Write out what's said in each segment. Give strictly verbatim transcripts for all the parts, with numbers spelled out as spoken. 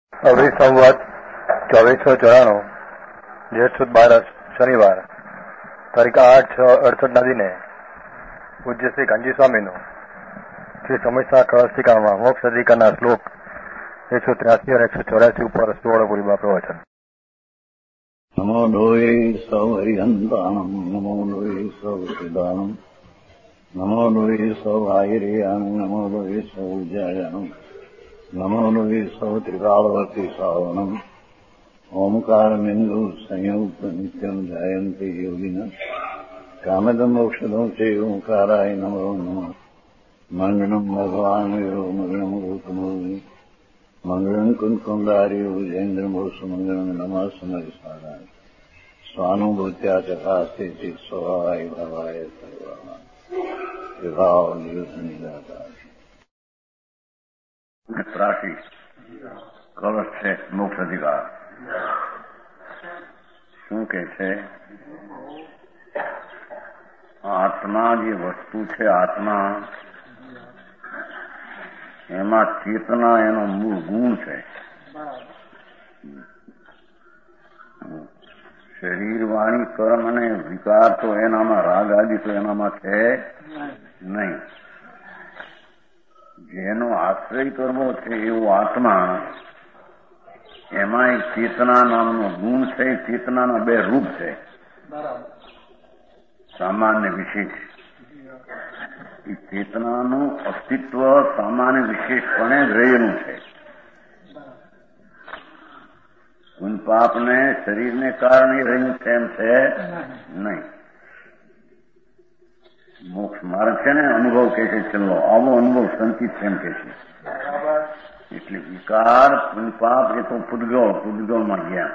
અવરી સંવત ચોવીસો ચોરાણું જેઠ સુદ બારસ શનિવાર તારીખ આઠ છ અડસઠ ના દિને પૂજ્ય શ્રી ગાંધી સ્વામીનું શ્રી સમસ્યા કળસ્તિકામાં મોક્ષ અધિકારના શ્લોક એકસો ત્ર્યાસી અને એકસો ચોરાસી ઉપર સુવર્ણપુરીમાં પ્રવચન. નમો લોહે સૌ હરિહંતાણમ નમો લોહે સૌ સિદાનમ નમો લોહે સૌ આયર્યામ નમો લોહે સૌ જયાનમ નમો લોહે સૌ ત્રિકાળવતી શ્રાવણમ ઓમકાર બિંદુ સંયુક્ત નિત્યમ જાયંતિ યોગિના કામદમ મોક્ષદમ છે ઓંકારાય નમો નમઃ. મંગળમ ભગવાન વીરો મંગળમ ગૌતમોની મંગળમ કુંકુંદાર્યો જૈન્દ્રમોષ મંગળમ નમઃ સમયસારાય સ્વાનુભૂત્યા ચકાસ્તે ચિત સ્વભાવાય ભાવાય સર્વા વિભાવ નિદાતા ત્રાસી કળશ છે મોક્ષ અધિકાર. શું કે છે? આત્મા જે વસ્તુ છે, આત્મા એમાં ચેતના એનો મૂળ ગુણ છે. શરીર વાણી કર્મ અને વિકાર તો એનામાં રાગ આદિ તો એનામાં છે નહીં. જેનો આશ્રય કરવો છે એવો આત્મા, એમાં એક ચેતના નામનો ગુણ છે. ચેતનાના બે રૂપ છે, સામાન્ય વિશેષ. એ ચેતનાનું અસ્તિત્વ સામાન્ય વિશેષપણે રહેલું છે. ગુણ પાપને શરીરને કારણે રહ્યું છે એમ છે નહીં. મોક્ષ માર્ગ છે ને, અનુભવ કે છે, ચલો આવો અનુભવ સંચિત છે એમ કે છે. એટલે વિકાર પુનપાપ એ તો પૂદગળ પૂદગળમાં ગયા.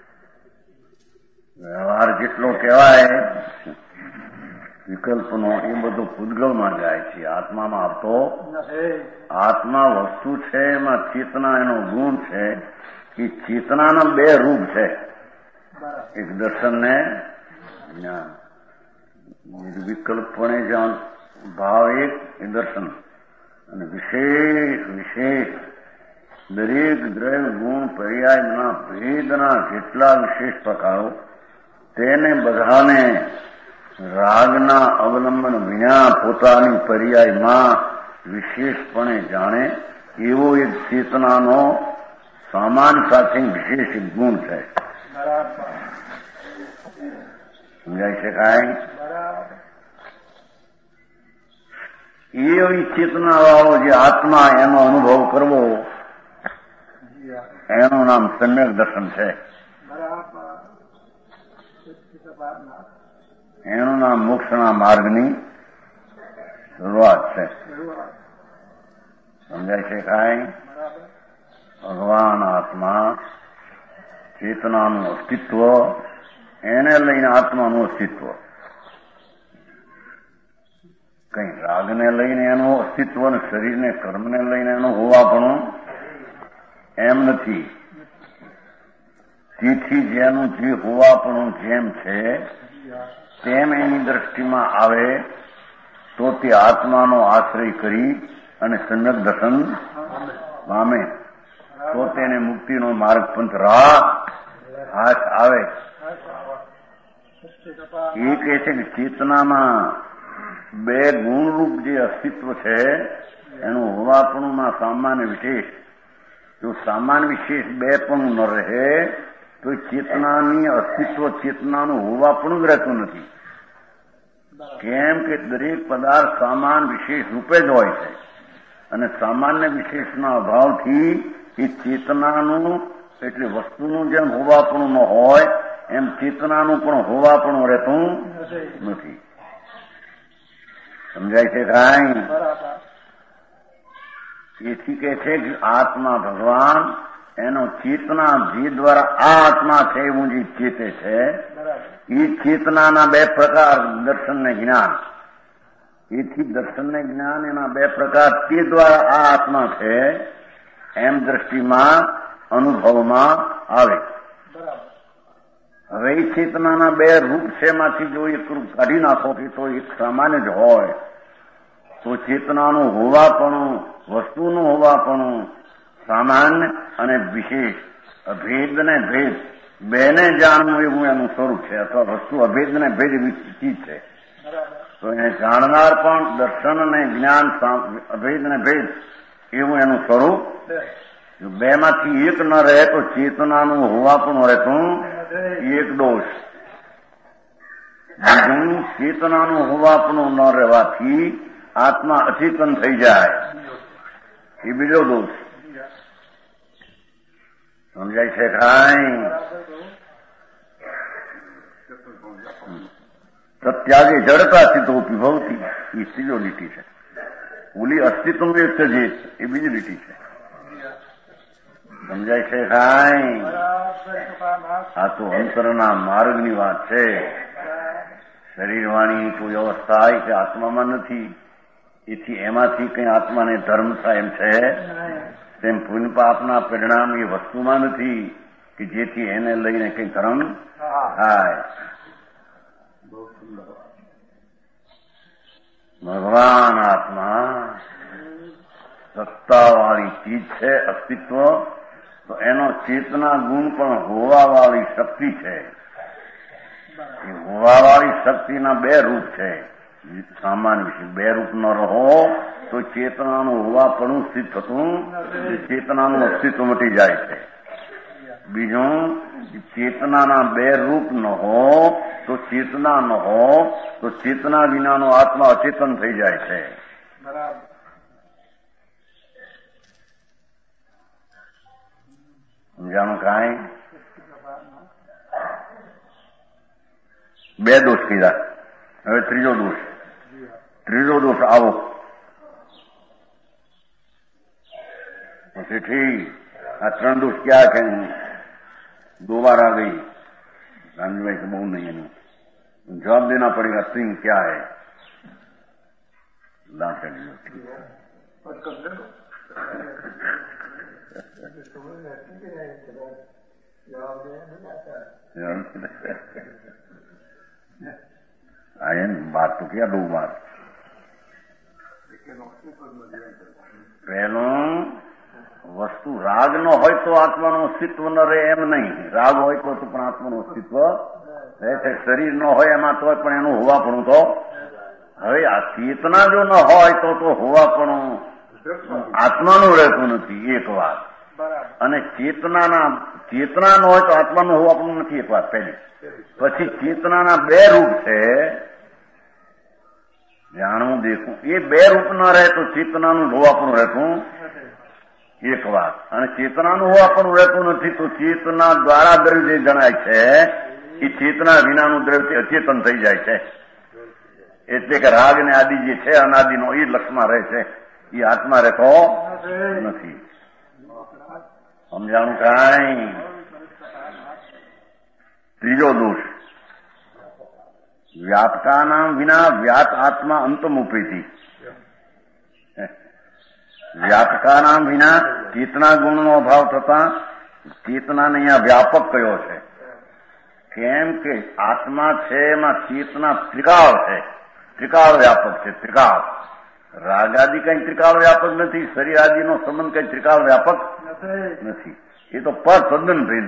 વ્યવહાર જેટલો કહેવાય વિકલ્પનો એ બધો પૂદગળમાં જાય છે, આત્મામાં આવતો. આત્મા વસ્તુ છે, એમાં ચેતના એનો ગુણ છે. એ ચેતનાના બે રૂપ છે, એક દર્શન ને જ્ઞાન. વિકલ્પણે જાણ ભાવ એક એ દર્શન, અને વિશેષ વિશેષ દરેક દ્રવ્ય ગુણ પર્યાયના ભેદના જેટલા વિશેષ પ્રકારો, તેને બધાને રાગના અવલંબન વિના પોતાની પર્યાયમાં વિશેષપણે જાણે એવો એક ચેતનાનો સામાન સાથે વિશેષ ગુણ છે. સમજાય છે કાંઈ? એવી ચેતના વાળો જે આત્મા, એનો અનુભવ કરવો, એનું નામ સમ્યક દર્શન છે. એનું નામ મોક્ષના માર્ગની શરૂઆત છે. સમજાય છે કાંઈ? ભગવાન આત્મા, ચેતનાનું અસ્તિત્વ, એને લઈને આત્માનું અસ્તિત્વ. કઈ રાગને લઈને એનું અસ્તિત્વ અને શરીરને કર્મને લઈને એનું હોવાપણું એમ નથી. તેથી જેનું જે હોવાપણું જેમ છે તેમ એની દ્રષ્ટિમાં આવે તો તે આત્માનો આશ્રય કરી અને સમ્યક દર્શન પામે, તો તેને મુક્તિનો માર્ગ પંથ રાહ હાથ આવે. એ કહે છે કે ચેતનામાં બે ગુણરૂપ જે અસ્તિત્વ છે એનું હોવાપણુંમાં સામાન્ય વિશેષ. જો સામાન્ય વિશેષ બે પણ ન રહે તો ચેતનાની અસ્તિત્વ, ચેતનાનું હોવાપણું જ રહેતું નથી. કેમ કે દરેક પદાર્થ સામાન વિશેષ રૂપે જ હોય છે, અને સામાન્ય વિશેષના અભાવથી એ ચેતનાનું, એટલે વસ્તુનું જેમ હોવાપણું ન હોય એમ ચેતનાનું પણ હોવાપણું રહેતું નથી. સમજાય છે કાંઈ? એથી કે છે કે આત્મા ભગવાન, એનો ચેતના જે દ્વારા આ આત્મા છે એવું જે ચેતે છે, એ ચેતનાના બે પ્રકાર, દર્શન ને જ્ઞાન. એથી દર્શન ને જ્ઞાન એના બે પ્રકાર, તે દ્વારા આ આત્મા છે એમ દ્રષ્ટિમાં અનુભવમાં આવે. હવે એ ચેતનાના બે રૂપ છે, એમાંથી જો એક રૂપ કાઢી નાખો કે તો એક સામાન્ય જ હોય, તો ચેતનાનું હોવાપણું, વસ્તુનું હોવાપણું સામાન્ય અને વિશેષ, અભેદ ને ભેદ બેને જાણવું એવું એનું સ્વરૂપ છે, અથવા વસ્તુ અભેદ ને ભેદ એવી ચીજ છે. તો એને જાણનાર પણ દર્શન અને જ્ઞાન અભેદ ને ભેદ એવું એનું સ્વરૂપ. જો બે માંથી એક ન રહે તો ચેતનાનું હોવા પણ રહેતું એક દોષ. બીજું, ચેતનાનું હોવાપણું ન રહેવાથી આત્મા અચેતન થઈ જાય, એ બીજો દોષ. સમજાય છે કાંઈ? સત્યાગે જડતાથી તો ભવતી, એ ત્રીજો લીટી છે. ઓલી અસ્તિત્વ ત્યજેત, એ બીજી લીટી છે. સમજાય છે કાંઈ? આ તો અંતરના માર્ગની વાત છે. શરીરવાણી કોઈ અવસ્થા હોય કે આત્મામાં નથી, એથી એમાંથી કઈ આત્માને ધર્મ થાય એમ છે? તેમ પુણ્ય પાપના પરિણામ એ વસ્તુમાં નથી કે જેથી એને લઈને કઈ ધર્મ થાય. ભગવાન આત્મા સત્તાવાળી ચીજ છે, અસ્તિત્વ. તો એનો ચેતના ગુણ પણ હોવાવાળી શક્તિ છે. એ હોવાવાળી શક્તિના બે રૂપ છે. સામાન્ય વિશે બે રૂપ ન રહો તો ચેતનાનું હોવાપણું સ્થિત થતું, ચેતનાનું અસ્તિત્વ મટી જાય છે. બીજું, ચેતનાના બે રૂપ ન હો તો ચેતના ન હો તો ચેતના વિનાનો આત્મા અચેતન થઈ જાય છે. સમજાણું કાંઈ? બે દોષ કીધા, હવે ત્રીજો દોષ. ત્રીજો દોષ આવો પછી ઠીક. આ ત્રણ દોષ ક્યાં છે? दो बार आ गई गांधी भाई से, बहुत नहीं है, जवाब देना पड़ेगा. सिंह क्या है? दांत आए बात तो किया दो बार. पहलो વસ્તુ રાગ ન હોય તો આત્માનું અસ્તિત્વ ન રહે એમ નહીં. રાગ હોય તો પણ આત્માનું અસ્તિત્વ રહે છે. શરીર ન હોય એમાં તો પણ એનું હોવાપણું તો. હવે આ ચેતના જો ન હોય તો તો હોવાપણું આત્માનું રહેતું નથી, એક વાત. અને ચેતનાના ચેતના ન હોય તો આત્માનું હોવાપણું નથી, એક વાત પહેલી. પછી ચેતનાના બે રૂપ છે, જાણવું દેખવું. એ બે રૂપ ન રહે તો ચેતનાનું હોવાપણું રહેતું એક વાત. અને ચેતનાનું હોવાપણું રહેતું નથી તો ચેતના દ્વારા દ્રવ્ય જે જણાય છે એ ચેતના વિનાનું દ્રવ્ય અચેતન થઈ જાય છે. એટલે કે રાગ ને આદિ જે છે અનાદિનો એ લક્ષમાં રહે છે, એ આત્મા રહેતો નથી. સમજાણું કાંઈ? ત્રીજો દોષ, વ્યાપકાનામ વિના વ્યાત આત્મા અંતમુપેતી. વ્યાપકાનામ વિના ચેતના ગુણનો અભાવ થતા ચેતનાને અહીંયા વ્યાપક કયો છે. કેમ કે આત્મા છે એમાં ચેતના ત્રિકાળ છે, ત્રિકાળ વ્યાપક છે. ત્રિકાળ રાગ આદિ કઈ ત્રિકાળ વ્યાપક નથી, શરીર આદિનો સંબંધ કઈ ત્રિકાળ વ્યાપક નથી. એ તો પર તદ્દન ભેદ.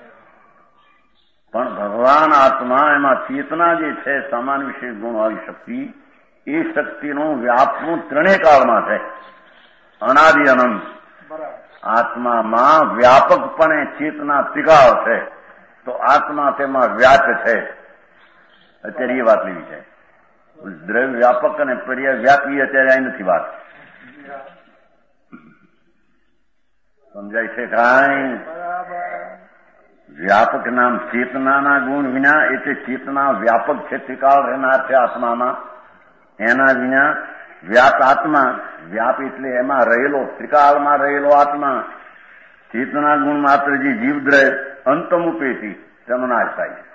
પણ ભગવાન આત્મા એમાં ચેતના જે છે સામાન્ય વિશેષ ગુણ વાળી શક્તિ, એ શક્તિનું વ્યાપનું ત્રણેય કાળમાં છે, અનાદિ અનંત. આત્મામાં વ્યાપકપણે ચેતના ત્રિકાળ છે તો આત્મા તેમાં વ્યાપ છે. અત્યારે એ વાત લેવી છે. દ્રવ્ય વ્યાપક અને પર્યાય વ્યાપી અત્યારે અહીં નથી વાત. સમજાય છે કાંઈ? વ્યાપક નામ ચેતનાના ગુણ વિના, એટલે ચેતના વ્યાપક છે, ત્રિકાળ રહેનાર છે આત્મામાં. એના વિના વ્યાપ આત્મા, વ્યાપ એટલે એમાં રહેલો, ત્રિકાળમાં રહેલો આત્મા, ચેતના ગુણ માત્ર જે જીવદ્રય અંતમુપેથી તેનો નાશ થાય છે.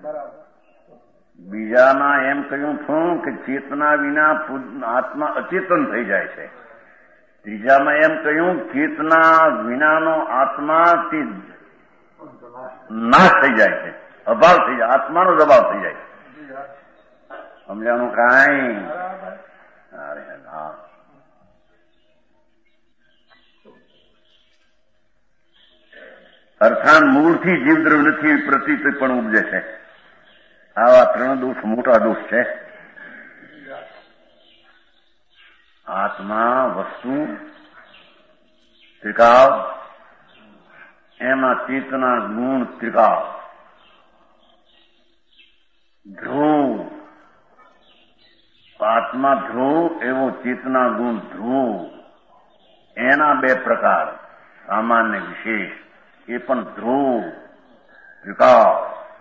બીજામાં એમ કહ્યું છું કે ચેતના વિના આત્મા અચેતન થઈ જાય છે. ત્રીજામાં એમ કહ્યું ચેતના વિનાનો આત્મા તે નાશ થઈ જાય છે, અભાવ થઈ જાય, આત્માનો જ અભાવ થઈ જાય છે. સમજાણું કાંઈ? અરે હા, અર્થાત મૂળથી જીવદ્રવ્ય નથી એવી પ્રતીતિ પણ ઉપજે છે. આવા ત્રણ દોષ મોટા દોષ છે. આત્મા વસ્તુ ત્રિકાળ, એમાં ચેતના ગુણ ત્રિકાળ. ધ્રુવ, આત્મા ધ્રુવ એવો ચેતના ગુણ ધ્રુવ. એના બે પ્રકાર, સામાન્ય વિશેષ. એ પણ ધ્રુવ ત્રિકાળ.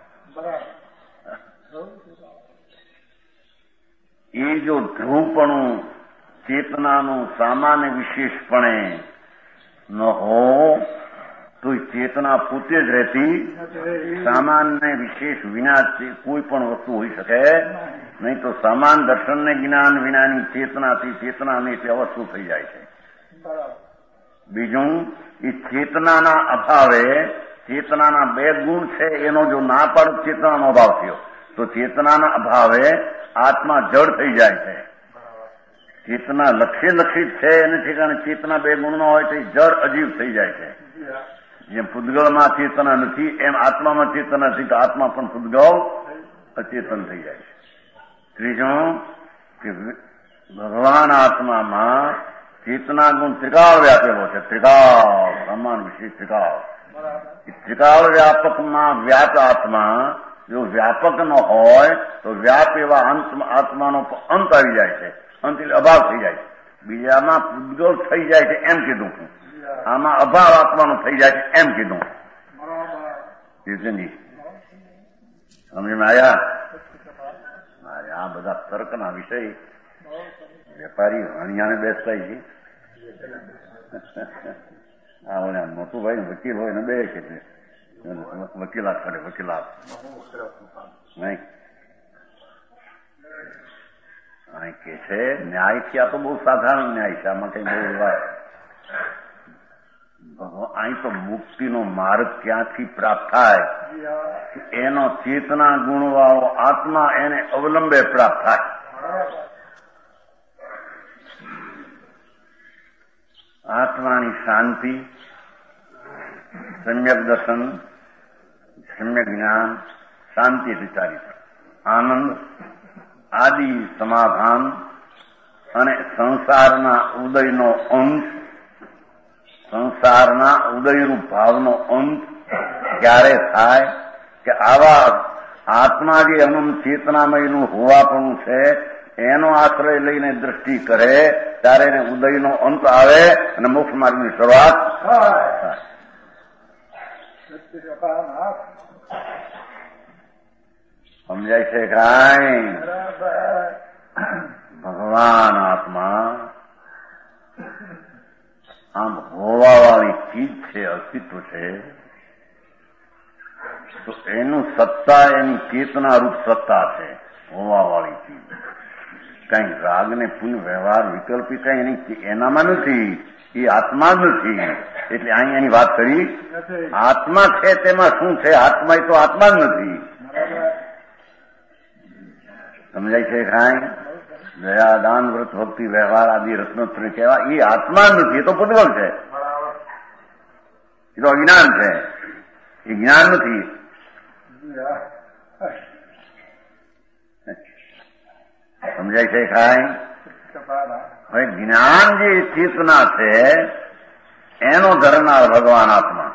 એ જો ધ્રુવપણું ચેતનાનું સામાન્ય વિશેષપણે ન હો તો ચેતના પોતે જ રહેતી. સામાન્ય વિશેષ વિના કોઈ પણ વસ્તુ હોઈ શકે નહીં. તો સમાન દર્શનને જ્ઞાન વિનાની ચેતનાથી ચેતનાની તે અવસ્તુ થઈ જાય છે. બીજું, એ ચેતનાના અભાવે ચેતનાના બે ગુણ છે એનો જો ના પાડો ચેતનાનો અભાવ થયો તો ચેતનાના અભાવે આત્મા જડ થઈ જાય છે. ચેતના લક્ષ્ય લક્ષિત છે એને ઠેકાણે ચેતના બે ગુણ ન હોય તો જડ અજીવ થઈ જાય છે. જેમ પૂતગળમાં ચેતના નથી એમ આત્મામાં ચેતના નથી તો આત્મા પણ પૂતગળ અચેતન થઈ જાય છે. ત્રીજું કે ભગવાન આત્મામાં ચેતના ગુણ ત્રિકાળ વ્યાપેલો છે. ત્રિકાળ સમાન વિશેષ ત્રિકાળ. ત્રિકાળ વ્યાપકમાં વ્યાપ આત્મા જો વ્યાપક ન હોય તો વ્યાપ એવા અંત આત્માનો અંત આવી જાય છે. અંત એટલે અભાવ થઈ જાય છે. બીજામાં પૂતગળ થઈ જાય છે એમ કીધું, આમાં અભાવ આત્માનો થઈ જાય છે એમ કીધું. કીર્તનજી સમજમાં આવ્યા? આ બધા તર્કના વિષય વેપારી હણિયાને બેસતા છે. આ ઓલા મોટું ભાઈ વકીલ હોય ને બે કે વકીલાત કરે વકીલાત નહીં અહીં કે છે ન્યાયથી. આ તો બહુ સાધારણ ન્યાય છે, આમાં કઈ બહુ અહીં તો મુક્તિનો માર્ગ ક્યાંથી પ્રાપ્ત થાય એનો ચેતના ગુણવાળો આત્મા એને અવલંબે પ્રાપ્ત થાય. આત્માની શાંતિ, સમ્યક દર્શન, સમ્યક જ્ઞાન, શાંતિ વિચારી, આનંદ આદિ સમાધાન અને સંસારના ઉદયનો અંત, સંસારના ઉદયરૂપ ભાવનો અંત ક્યારે થાય કે આવા આત્મા જે અનંત ચેતનામયનું હોવાપણું છે એનો આશ્રય લઈને દ્રષ્ટિ કરે ત્યારે એને ઉદયનો અંત આવે અને મોક્ષ માર્ગની શરૂઆત થાય. સમજાય છે કાંઈ? ભગવાન આત્મા આમ હોવાવાળી ચીજ છે, અસ્તિત્વ છે, તો એનું સત્તા એની ચેતના રૂપ સત્તા છે. હોવાવાળી ચીજ કઈ રાગ ને પુન વ્યવહાર વિકલ્પી કઈ એની એનામાં નથી, એ આત્મા જ નથી. એટલે અહીં એની વાત કરી આત્મા છે તેમાં શું છે? આત્મા એ તો આત્મા જ નથી. સમજાય છે કાંઈ? દયા દાન વ્રત ભક્તિ વ્યવહાર આદિ રત્નોત્તરી કહેવા એ આત્મા જ નથી, એ તો પૂતગલ છે, એ તો અજ્ઞાન છે, એ જ્ઞાન નથી. સમજાય છે કાંઈ? હવે જ્ઞાન જે ચેતના છે એનો ધરનાર ભગવાન આત્મા,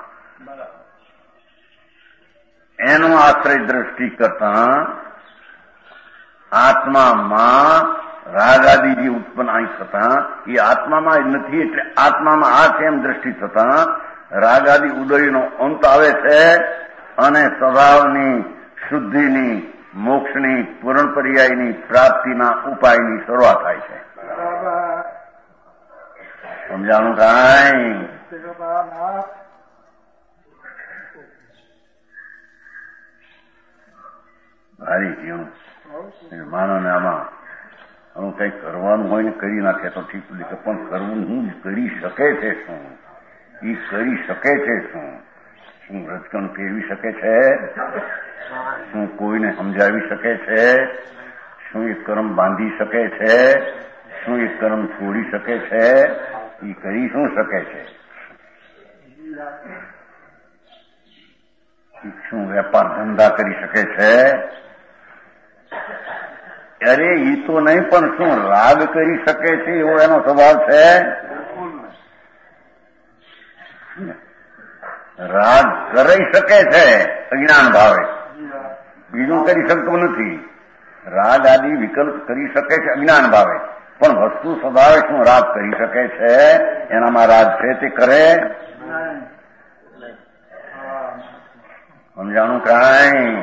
એનો આશ્રય દ્રષ્ટિ કરતા આત્મામાં રાગાદી જે ઉત્પન્ન અહીં થતા એ આત્મામાં નથી. એટલે આત્મામાં આ છે એમ દ્રષ્ટિ થતા રાગાદી ઉદયનો અંત આવે છે અને સ્વભાવની શુદ્ધિની મોક્ષની પૂર્ણ પર્યાયની પ્રાપ્તિના ઉપાયની શરૂઆત થાય છે. સમજાણું કાંઈ? ભારી જીવન માનવને આમાં હું કઈ કરવાનું હોય ને કરી નાખે તો ઠીક છે, પણ કરવું હું કરી શકે છે શું? એ કરી શકે છે શું? શું રજકણ ફેરવી શકે છે? શું કોઈને સમજાવી શકે છે? શું એ કર્મ બાંધી શકે છે? શું એ કર્મ છોડી શકે છે? એ કરી શું શકે છે? શું વેપાર ધંધા કરી શકે છે? અરે એ તો નહીં, પણ શું રાગ કરી શકે છે એવો એનો સ્વભાવ છે? રાગ કરી શકે છે અજ્ઞાન ભાવે, બીજું કરી શકતું નથી. રાગ આદિ વિકલ્પ કરી શકે છે અજ્ઞાન ભાવે, પણ વસ્તુ સ્વભાવે શું રાગ કરી શકે છે? એનામાં રાગ છે તે કરે? સમજાણું કાંઈ?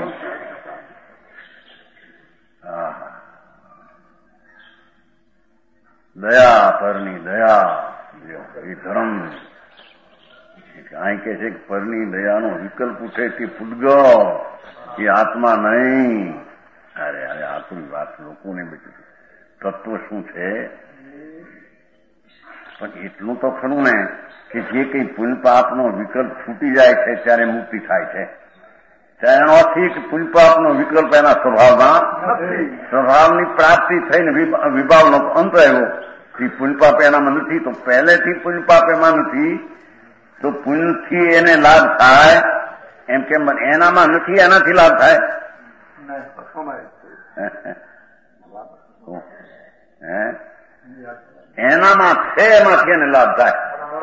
દયા પરની દયા એ ધર્મ. કાંઈ કે છે કે પરની દયાનો વિકલ્પ ઉઠે તે ફૂટગો, એ આત્મા નહીં. અરે અરે આપણી વાત લોકોને બધી તત્વ શું છે? પણ એટલું તો ખરું ને કે જે કંઈ પુણ્ય પાપનો વિકલ્પ છૂટી જાય છે ત્યારે મુક્તિ થાય છે. ત્યારે એનો અર્થ કે પુણ્ય પાપનો વિકલ્પ એના સ્વભાવમાં, સ્વભાવની પ્રાપ્તિ થઈને વિભાવનો અંત આવ્યો. પુણ્ય પાપ એનામાં નથી તો પહેલેથી પુણ્ય પાપ એમાં નથી તો પુણ્યથી એને લાભ થાય એમ કેમ? એનામાં નથી એનાથી લાભ થાય? એનામાં છે એમાંથી એને લાભ થાય.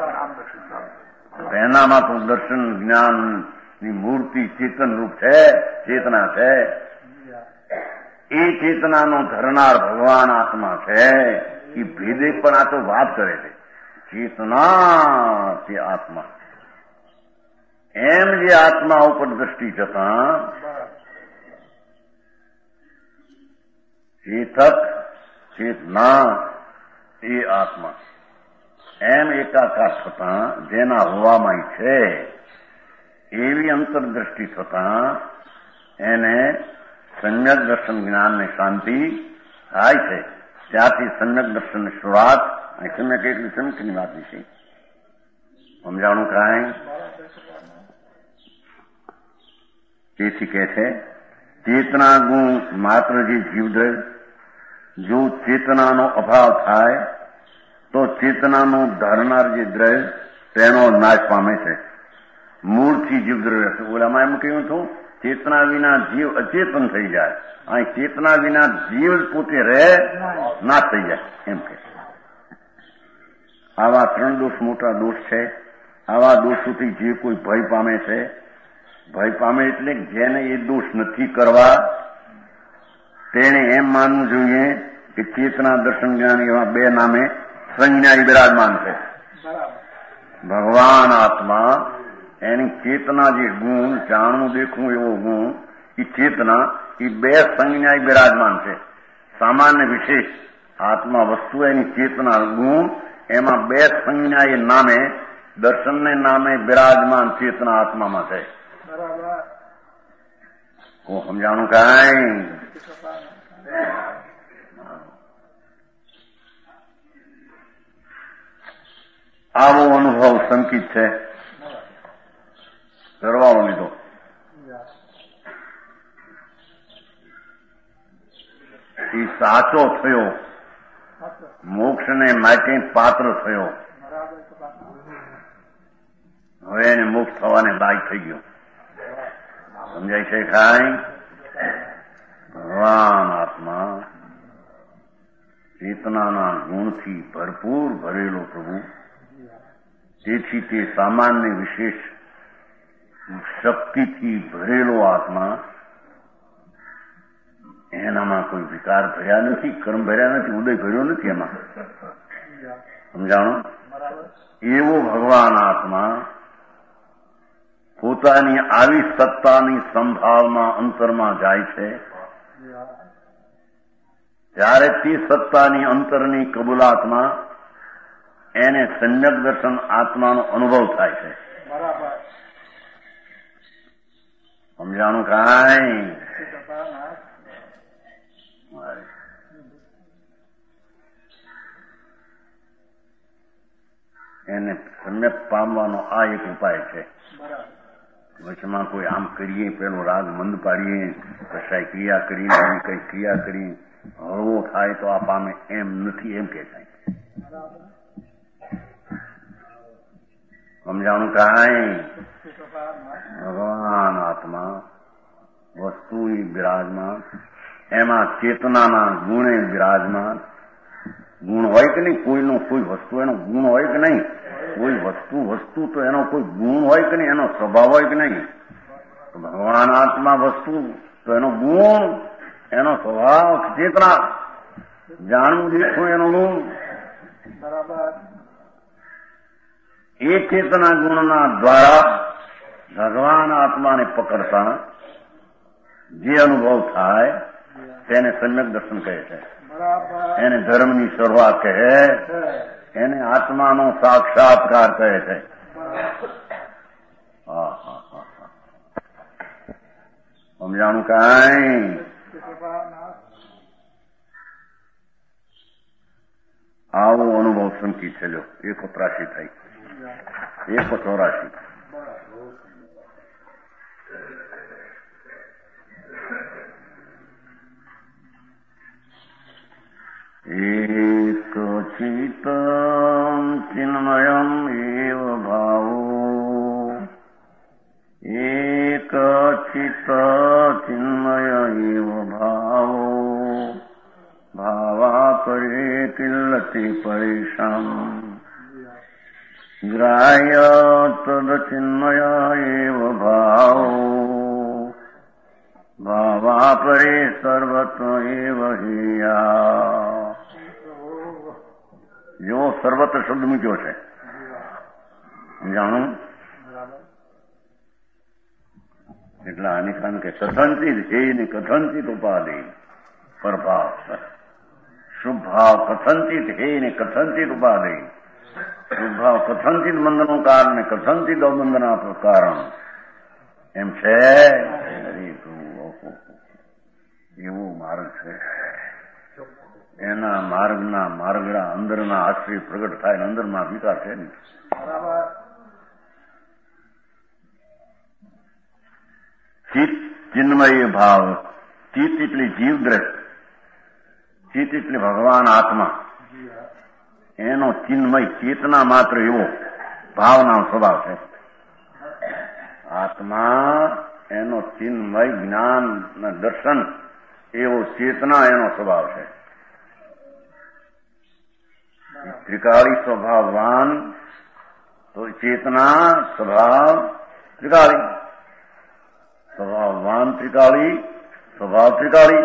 એનામાં તો દર્શન જ્ઞાન ની મૂર્તિ ચેતન રૂપ છે, ચેતના છે. એ ચેતનાનો ધરનાર ભગવાન આત્મા છે. એ ભેદે પણ આ તો વાત કરે છે ચેતના તે આત્મા. એમ જે આત્મા ઉપર દ્રષ્ટિ જતા ચેતક ચેતના એ આત્મા એમ એકાકાર થતા જેના હોવામાં છે એવી અંતરદ્રષ્ટિ થતા એને સમ્યક દર્શન જ્ઞાન ને શાંતિ થાય છે. ત્યાંથી સમ્યક દર્શન ની શરૂઆત. સમ્યક એટલી સમ્યકની વાત છે. સમજાણું કાંઈ? તેથી કે છે ચેતના ગુણ માત્ર જે જીવદ્રવ્ય, જો ચેતનાનો અભાવ થાય તો ચેતનાનું ધારનાર જે દ્રવ્ય તેનો નાશ પામે છે. મૂળથી જીવદ્રવ્ય છે. ઓલામાં એમ કહ્યું હતું ચેતના વિના જીવ અચેતન થઈ જાય. અહીં ચેતના વિના જીવ પોતે રહે ના થઈ જાય એમ કે. આવા ત્રણ દોષ મોટા દોષ છે. આવા દોષોથી જે કોઈ ભય પામે છે, ભય પામે એટલે જેને એ દોષ નથી કરવા તેને એમ માનવું જોઈએ કે ચેતના દર્શન જ્ઞાન એવા બે નામે સંજ્ઞા બિરાજમાન છે. ભગવાન આત્મા એની ચેતના જે ગુણ, જાણવું દેખવું એવો ગુણ, એ ચેતના એ બે સંજ્ઞા બિરાજમાન છે. સામાન્ય વિશેષ આત્મા વસ્તુ એની ચેતના ગુણ, એમાં બે સંજ્ઞા એ નામે દર્શનને નામે બિરાજમાન ચેતના આત્મામાં છે. હું સમજાણું કાંઈ? આવો અનુભવ સંકિત છે, કરવાનો લીધો. એ સાચો થયો, મોક્ષને માટે પાત્ર થયો. હવે એને મોક્ષ થવાને લાયક થઈ ગયો. સમજાય છે કાંઈ? ભગવાન આત્મા ચેતનાના ગુણથી ભરપૂર ભરેલો પ્રભુ. તેથી તે સામાન્ય વિશેષ શક્તિથી ભરેલો આત્મા. એનામાં કોઈ વિકાર ભર્યા નથી, કર્મ ભર્યા નથી, ઉદય ભર્યો નથી એમાં. સમજાણો? એવો ભગવાન આત્મા પોતાની આવી સત્તાની સંભાવના અંતરમાં જાય છે ત્યારે તે સત્તાની અંતરની કબૂલાતમાં એને સમ્યક દર્શન આત્માનો અનુભવ થાય છે. સમજાણું કાંઈ? એને સમ્યક પામવાનો આ એક ઉપાય છે. વચમાં કોઈ આમ કરીએ, પેલો રાગ મંદ પાડીએ, કશાય ક્રિયા કરીને કઈ ક્રિયા કરી હળવો થાય તો આ પામે એમ નથી, એમ કે થાય. સમજાણું કાંઈ ભગવાન આત્મા વસ્તુ બિરાજમાન, એમાં ચેતનાના ગુણે બિરાજમાન. ગુણ હોય કે નહીં? કોઈનો કોઈ વસ્તુ એનો ગુણ હોય કે નહીં? કોઈ વસ્તુ વસ્તુ તો એનો કોઈ ગુણ હોય કે નહીં? એનો સ્વભાવ હોય કે નહીં? ભગવાન આત્મા વસ્તુ તો એનો ગુણ, એનો સ્વભાવ, ચેતના, જાણવું દેખવું એનો ગુણ. બરાબર. એ ચેતના ગુણના દ્વારા ભગવાન આત્માને પકડતા જે અનુભવ થાય તેને સમ્યક દર્શન કહે છે. એને ધર્મની શરૂઆત કહે, એને આત્માનો સાક્ષાત્કાર કહે છે. હા હા હા હા સમજાણું કાંઈ? આવો અનુભવ સંકિત છે. લો એકસો ત્રાસી થઈ, એકસો ચોરાશી. એક ચિત્ત ચિન્મયમ એવ ભાવો, એક ચિત્ત ચિન્મય એવ ભાવો, ભાવા પરે કિલ્લતિ પરેશાન, ગ્રાહ્ય તદ ચિન્મય એવ ભાવો, ભાવા પરે સર્વત્ર એવ હિયા. જો સર્વત્ર શબ્દ મૂક્યો છે, જાણું એટલે આની કારણ કે કથનચિત હે ને કથનચિત ઉપાધિ પ્રભાવ, શુભ ભાવ કથનચિત હે ને કથનચિત ઉપાધિ, શુભ ભાવ કથનચિત બંધનું કારણ ને કથનચિત અબંધના કારણ એમ છે. એવો માર્ગ છે. એના માર્ગના માર્ગના અંદરના આશ્રય પ્રગટ થાય, અંદરમાં વિકાર છે ને. ચિત્ત ચિન્મય ભાવ. ચિત્ત એટલે જીવ દ્રષ્ટ, ચિત્ત એટલે ભગવાન આત્મા, એનો ચિન્મય ચેતના માત્ર એવો ભાવના સ્વભાવ છે. આત્મા એનો ચિન્મય જ્ઞાન દર્શન એવો ચેતના એનો સ્વભાવ છે. ત્રિકાળી સ્વભાવવાન તો ચેતના સ્વભાવ ત્રિકાળી, સ્વભાવવાન ત્રિકાળી, સ્વભાવ ત્રિકાળી.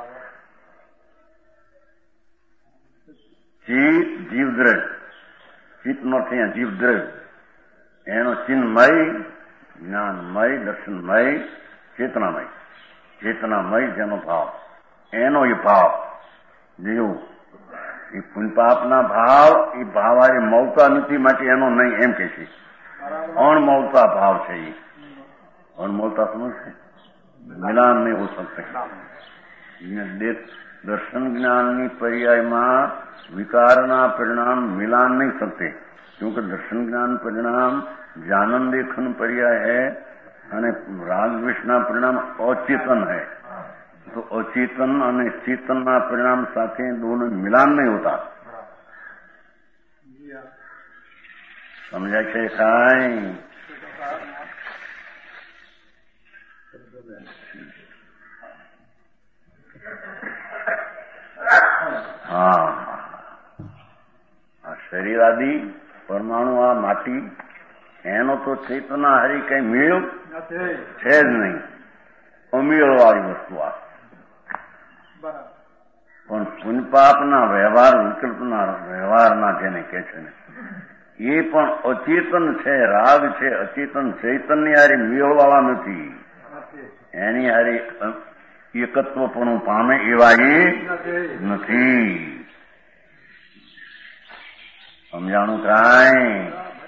ચિત્ત જીવદ્રજ, ચિત્તનો અહીંયા જીવદ્રજ, એનો ચિન્મય જ્ઞાનમય દર્શનમય ચેતનામય, ચેતનામય જેનો ભાવ, એનો એ ભાવ જેવું એ પુણ્યપાપના ભાવ, એ ભાવ આ મૌતા નથી માટે એનો નહીં એમ કે છે. અણમૌતા ભાવ છે. એ અણમૌતા સમજશે, મિલાન નહીં હો શકતે. દર્શન જ્ઞાનની પર્યાયમાં વિકારના પરિણામ મિलान नहीं सकते, क्योंकि दर्शन ज्ञान परिणाम जानन देखन पर्याय है અને રાગ દ્વેષના પરિણામ અચેતન है. तो अचेतन અને चेतनના परिणाम સાથે दोनों मिलान नहीं होता. समझा છે કાંઈ? હા, આ શરીર આદિ પરમાણુ, આ માટી, એનો તો ચેતના હરી કઈ મેળ છે જ નહીં. અમેળ વાળી વસ્તુ આ. પણ પુણ્યપાપના વ્યવહાર, વિકલ્પના વ્યવહારના જેને કે છે ને, એ પણ અચેતન છે. રાગ છે અચેતન, ચૈતન્ય હારી મેળવાળા નથી. એની હારી એકત્વપણું પામે એવા એ નથી. સમજાણું કાંઈ?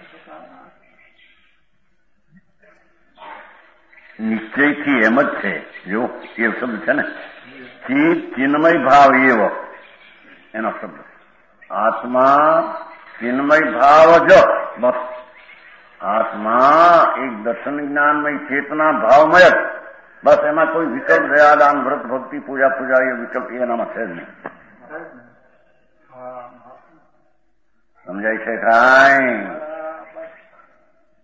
નિશ્ચયથી એમ જ છે. જો એ શબ્દ છે ને, ચિત્ત ચિન્મય ભાવ એવો એનો શબ્દ. આત્મા ચિન્મય ભાવ જ બસ. આત્મા એક દર્શન જ્ઞાનમય ચેતના ભાવમય જ બસ. એમાં કોઈ વિકલ્પ દયાદાન વ્રત ભક્તિ પૂજા પૂજા એ વિકલ્પ એનામાં છે જ નહીં. સમજાય છે કાંઈ?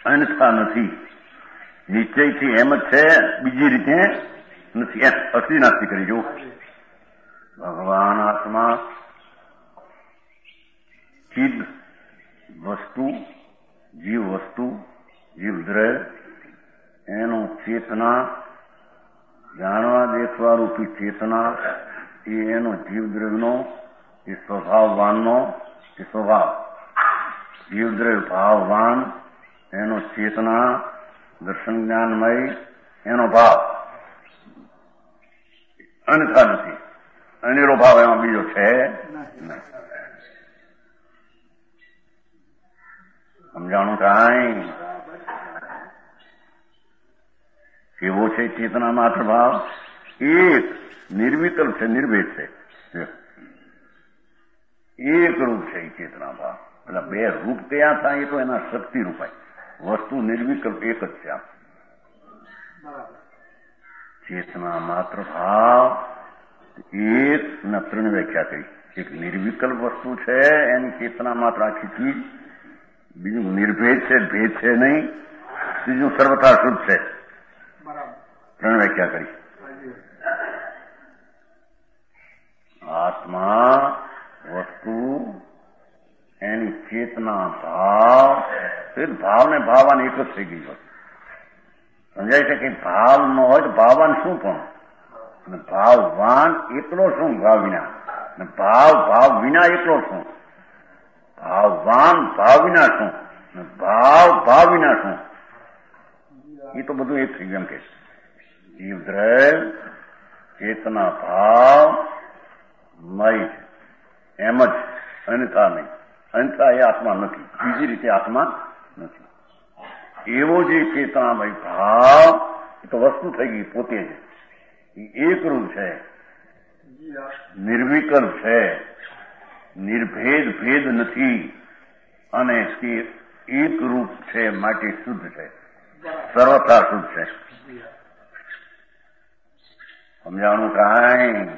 અન્યથા નથી. નિશ્ચયથી એમ જ છે, બીજી રીતે નથી. એમ અસલી નાસ્તી કરી જો. ભગવાન આત્મા ચિદ વસ્તુ, જીવ વસ્તુ, જીવદ્રય, એનો ચેતના, જાણવા દેખવા રૂપી ચેતના, એ એનો જીવદ્રવ્યનો, એ સ્વભાવવાનનો, એ સ્વભાવ. જીવદ્રવ્ય ભાવવાન, એનો ચેતના, દર્શન જ્ઞાનમય, એનો ભાવ. અન્યથા નથી. અનેરો ભાવ એમાં બીજો છે નહીં. સમજાણું કાંઈ? કેવો છે ચેતના માત્ર ભાવ? એક નિર્વિકલ્પ છે, નિર્ભેદ છે, એક રૂપ છે એ ચેતના ભાવ. એટલે બે રૂપ કયા થાય એ તો એના શક્તિ રૂપાય. વસ્તુ નિર્વિકલ્પ એક જ છે. આમ ચેતના માત્ર ભાવ એક ના ત્રણ વ્યાખ્યા કરી. એક નિર્વિકલ્પ વસ્તુ છે, એની ચેતના માત્ર આખી ચીજ. બીજું નિર્ભેદ છે, ભેદ છે નહીં. ત્રીજું સર્વથા શુદ્ધ છે. ત્રણ વ્યાખ્યા કરી. આત્મા વસ્તુ, એની ચેતના ભાવ. ભાવ ને ભાવાન એક જ થઈ ગઈ હોય. સમજાય છે કે ભાવ ન હોય તો ભાવાન શું પણ? અને ભાવવાન એકલો શું? ભાવ વિના. અને ભાવ ભાવ વિના એકલો શું? ભાવવાન ભાવ વિના શું? અને ભાવ ભાવ વિના શું? એ તો બધું એક થઈ ગયું. એમ કે જીવદ્રય ચેતના ભાવ મય એમ જ, અન્યથા નહીં. અન્યથા એ આત્મા નથી. બીજી રીતે આત્મા નથી. એવો જે ચેતનામય ભાવ એ તો વસ્તુ થઈ ગઈ પોતે જ. એ એકરૂપ છે, નિર્વિકલ્પ છે, નિર્ભેદ ભેદ નથી, અને તે એકરૂપ છે, માટે શુદ્ધ છે, સર્વથા શુદ્ધ છે. સમજાણું કાંઈ?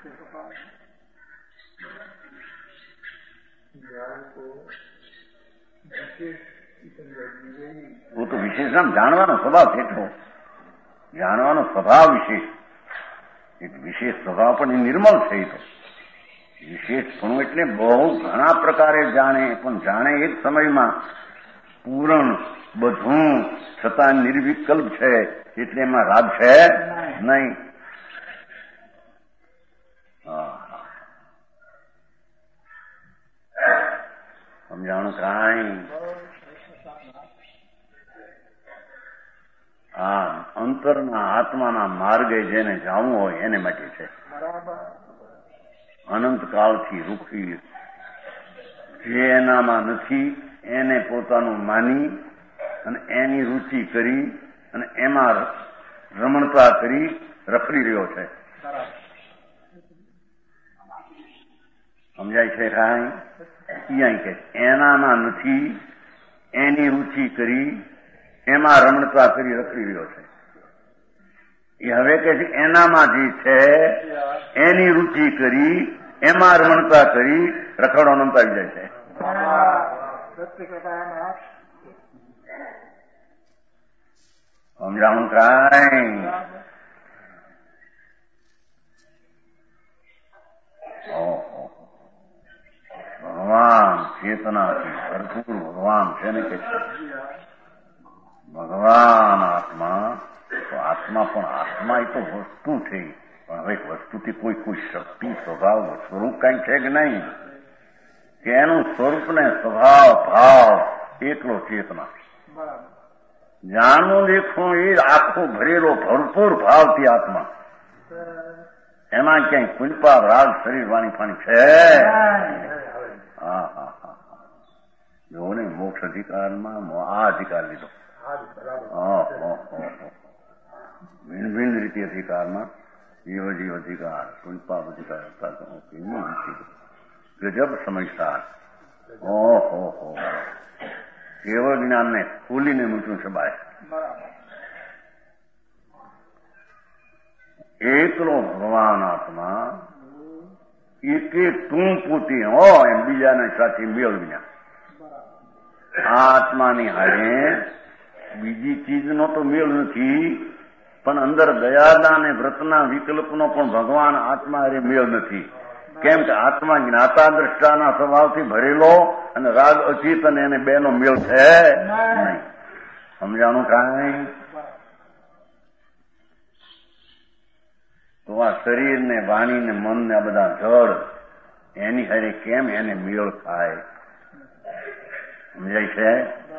वो तो विशेष नाम જાણવાનો સ્વભાવ છે. એટલો જાણવાનો સ્વભાવ વિશેષ. એક વિશેષ સ્વભાવ પણ નિર્મળ છે. એ તો વિશેષપણું એટલે બહુ ઘણા પ્રકારે જાણે, પણ જાણે એક સમયમાં પૂરણ બધું, છતાં નિર્વિકલ્પ છે, એટલે એમાં રાગ છે નહીં. સમજાણું કાંઈ? હા, અંતરના આત્માના માર્ગે જેને જવું હોય એને માટે છે. અનંતકાળથી રૂખી જે એનામાં નથી એને પોતાનું માની અને એની રુચિ કરી અને એમાં રમણતા કરી રખડી રહ્યો છે. સમજાય છે કાંઈ? અહીંયા કે એનામાં નથી એની રુચિ કરી એમાં રમણતા કરી રખડી રહ્યો છે. એ હવે કે છે એનામાં જે છે એની રુચિ કરી એમાં રમણતા કરી રખડો નમતા આવી જાય છે. સમજાણું કાંઈ? ભગવાન ચેતનાથી ભરપૂર ભગવાન છે ને કે ભગવાન આત્મા. તો આત્મા પણ આત્મા એ તો વસ્તુ થઈ, પણ હવે વસ્તુથી કોઈ કોઈ શક્તિ સ્વભાવ સ્વરૂપ કઈ છે કે નહીં? કે એનું સ્વરૂપ ને સ્વભાવ ભાવ એકલો ચેતના. જાણવું દેખવું એ આખો ભરેલો ભરપૂર ભાવથી આત્મા. એમાં ક્યાંય કુંપા રાગ શરીર વાણી પાણી છે? હા હા હા જો ને મોક્ષ અધિકારમાં આ અધિકાર લીધો. ભિન્ન ભિન્ન રીતે અધિકારમાં જીવ જીવ અધિકાર, કુંપાપ અધિકાર ગજબ સમજદાર. ઓહો હો કેવળ જ્ઞાનને ખોલીને મૂક્યું છે બાય. એકલો ભગવાન આત્મા એકે તું પોતે હો એમ બીજાને સાથે મેળવ્યા. આ આત્માની હારે બીજી ચીજનો તો મેળ નથી, પણ અંદર દયાના અને વ્રતના વિકલ્પનો પણ ભગવાન આત્મા અરે મેળ નથી. કેમ કે આત્મા જ્ઞાતા દ્રષ્ટાના સ્વભાવથી ભરેલો અને રાગ અચિત અને એને બેનો મેળ છે નહીં. સમજાણું કાંઈ? તો આ શરીર ને વાણી ને મન ને આ બધા જળ એની હારે કેમ એને મેળ થાય? સમજાય છે?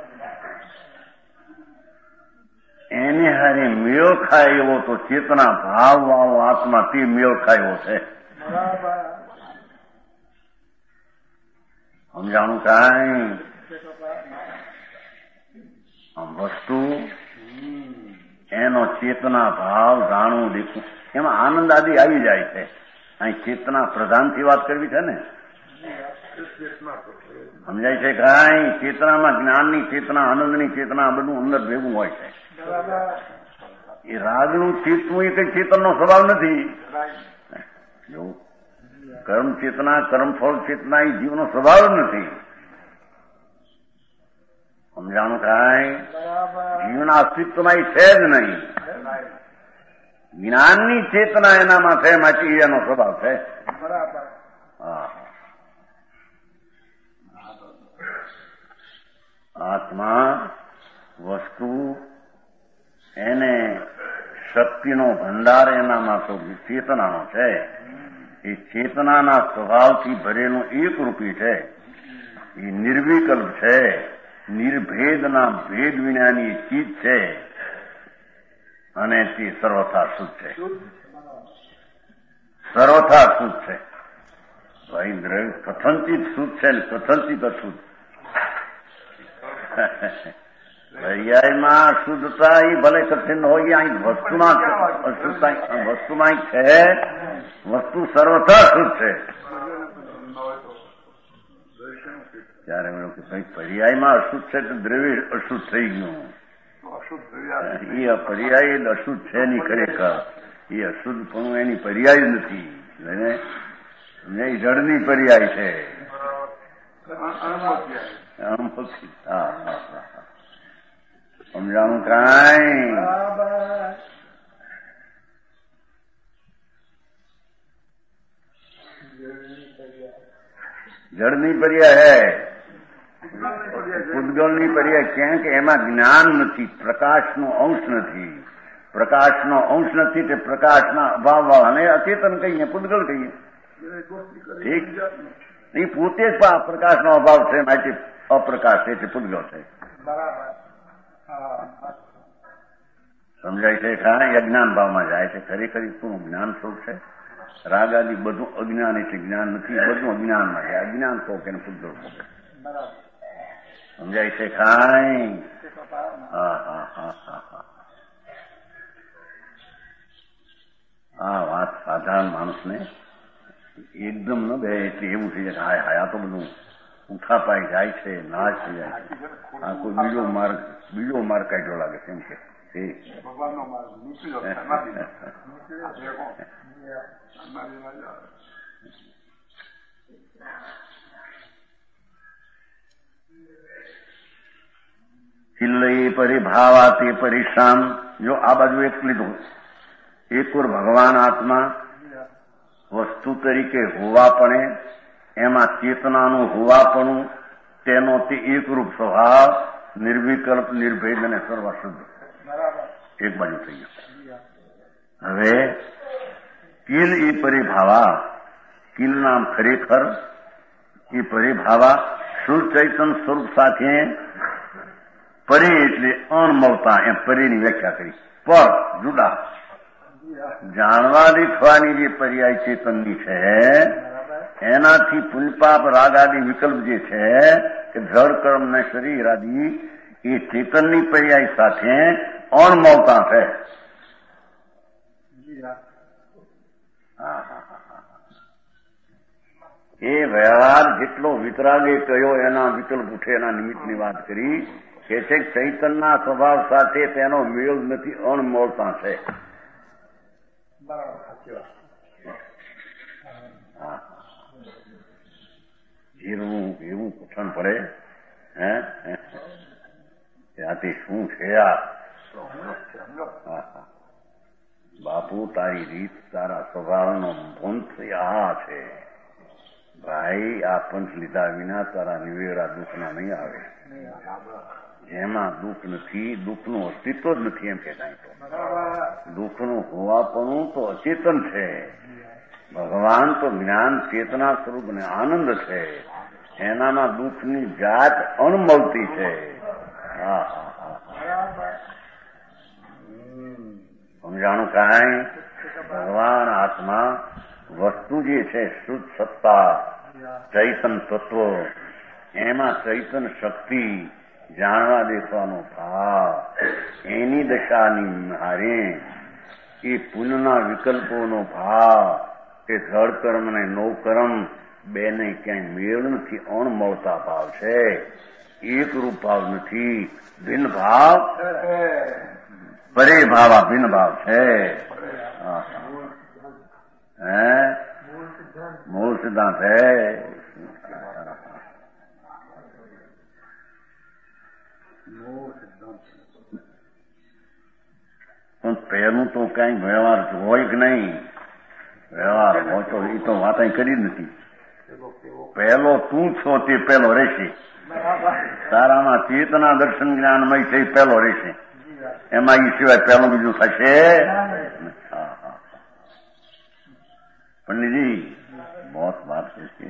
એને હારે મેળ ખાય એવો તો ચેતના ભાવ વાળો આત્મા તે મેળ ખાયો છે. સમજાણું કાંઈ? આમ વસ્તુ એનો ચેતના ભાવ જાણવું દેખવું એમાં આનંદ આદિ આવી જાય છે. અહીં ચેતના પ્રધાનથી વાત કરવી છે ને? સમજાય છે કાંઈ? ચેતનામાં જ્ઞાનની ચેતના, આનંદની ચેતના બધું અંદર ભેગું હોય છે. એ રાગનું ચેતવું એ કઈ ચેતનનો સ્વભાવ નથી. એવું કર્મ ચેતના, કર્મફળ ચેતના એ જીવનો સ્વભાવ જ નથી. સમજાણું કાંઈ? જીવના અસ્તિત્વમાં એ છે જ નહીં. જ્ઞાનની ચેતના એનામાં છે, માટે એનો સ્વભાવ છે. હા, આત્મા વસ્તુ એને શક્તિનો ભંડાર એનામાં તો ચેતનાનો છે. એ ચેતનાના સ્વભાવથી ભરેલું એક રૂપી છે. એ નિર્વિકલ્પ છે, નિર્ભેદના ભેદ વિનાની ચીજ છે અને તે સર્વથા શુદ્ધ છે. સર્વથા શુદ્ધ છે. ભાઈ દ્રવ્ય કથનચિત શુદ્ધ છે ને કથનચિત અશુદ્ધ. પર્યાયમાં શુદ્ધતા એ ભલે કઠિન હોય, અહીં વસ્તુમાં અશુદ્ધતા વસ્તુમાં છે. વસ્તુ સર્વથા શુદ્ધ છે. ત્યારે ભાઈ પર્યાયમાં અશુદ્ધ છે તો દ્રવ્ય અશુદ્ધ થઈ ગયું. એ પર્યાય અશુદ્ધ છે નહીં ખરેખર. એ અશુદ્ધ પણ એની પર્યાય નથી. જળની પર્યાય છે. સમજાણું કાંઈ? જળની પર્યાય હે, પૂતગલની પર્યાય ક્યાં કે એમાં જ્ઞાન નથી, પ્રકાશનો અંશ નથી. પ્રકાશનો અંશ નથી તે પ્રકાશના અભાવ અને અચેતન કહીએ, પૂતગલ કહીએ. ઠીક, એ પોતે જ પ્રકાશનો અભાવ છે, માટે અપ્રકાશ છે, તે પૂતગલ છે. સમજાય છે? ખાય અજ્ઞાન ભાવમાં જાય છે. ખરેખર શું જ્ઞાન સ્વરૂપ છે? રાગ આદિ બધું અજ્ઞાન એટલે જ્ઞાન નથી, બધું અજ્ઞાનમાં છે. અજ્ઞાન શોખ એને પૂતગલ શોખ. સમજાય છે? ખાય હા હા હા હા હા આ વાત સાધારણ માણસને એકદમ ન બે એટલે એવું થઈ જાય. હાય હાય આ તો બધું ઉઠાપાઈ જાય છે, નાશ થઈ જાય છે. આ કોઈ બીજો માર્ગ બીજો માર્ગ કાઢ્યો લાગે છે. એમ કે ચિલ્લઈ પરિભાવા તે પરિશ્રામ. જો આ બાજુ એક લીધું, એક ઓર ભગવાન આત્મા વસ્તુ તરીકે હોવાપણે, એમાં ચેતનાનું હોવાપણું, તેનો તે એકરૂપ સ્વભાવ, નિર્વિકલ્પ, નિર્ભેદ અને સર્વશુદ્ધ. એક બાજુ થઈ ગયું. હવે કિલ એ પરિભાવા, કિલ નામ ખરેખર એ પરિભાવા શુદ્ધ ચૈતન સ્વરૂપ સાથે પરી એટલે અણમવતા, એમ પરીની વ્યાખ્યા કરી. પર જુદા જાણવા દેખવાની જે પર્યાય ચેતનની છે એનાથી પુણ્યપાપ રાગ આદિ વિકલ્પ જે છે કે જળ કર્મ ને શરીર આદિ એ ચેતનની પર્યાય સાથે અણમવતા છે. એ વ્યવહાર જેટલો વિતરાગે કહ્યો એના વિકલ્પ ઉઠે એના નિમિત્તની વાત કરી કે છે ચૈતનના સ્વભાવ સાથે તેનો મેળ નથી, અણમોળતા છે. જીરવું એવું કઠણ પડે હે જાતે શું છે આ? બાપુ, તારી રીત, તારા સ્વભાવનો પંથ આ છે ભાઈ. આ પંથ લીધા વિના તારા નિવેરા દુઃખના નહીં આવે. જેમાં દુઃખ નથી, દુઃખનું અસ્તિત્વ જ નથી એમ કહેવાય. તો દુઃખનું હોવાપણું તો અચેતન છે. ભગવાન તો જ્ઞાન ચેતના સ્વરૂપ ને આનંદ છે. એનામાં દુઃખની જાત અણમળતી છે. હા હા હા સમજાણું કાંઈ? ભગવાન આત્મા વસ્તુ જે છે શુદ્ધ સત્તા, ચૈતન તત્વ, એમાં ચૈતન શક્તિ, જાણવા દેવાનો ભાવ, એની દશાની હારે એ પુણ્યના વિકલ્પોનો ભાવ, એ જળ કર્મ ને નવ કર્મ બેને ક્યાંય મેળ નથી. અણમળતા ભાવ છે, એક રૂપ ભાવ નથી. ભિન્ન ભાવ, પરે ભાવ, આ ભિન્ન ભાવ છે. હે મૂળ સિદ્ધાંત હે. પણ પહેલું તો કઈ વ્યવહાર હોય કે નહીં? વ્યવહાર હોય તો એ તો વાત અહીં કરી જ નથી. પહેલો તું છો તે પહેલો રહેશે. તારામાં ચેતના દર્શન જ્ઞાનમય છે પહેલો રહેશે. એમાં એ સિવાય પહેલું બીજું થશે. પંડિતજી બહુ વાત છે.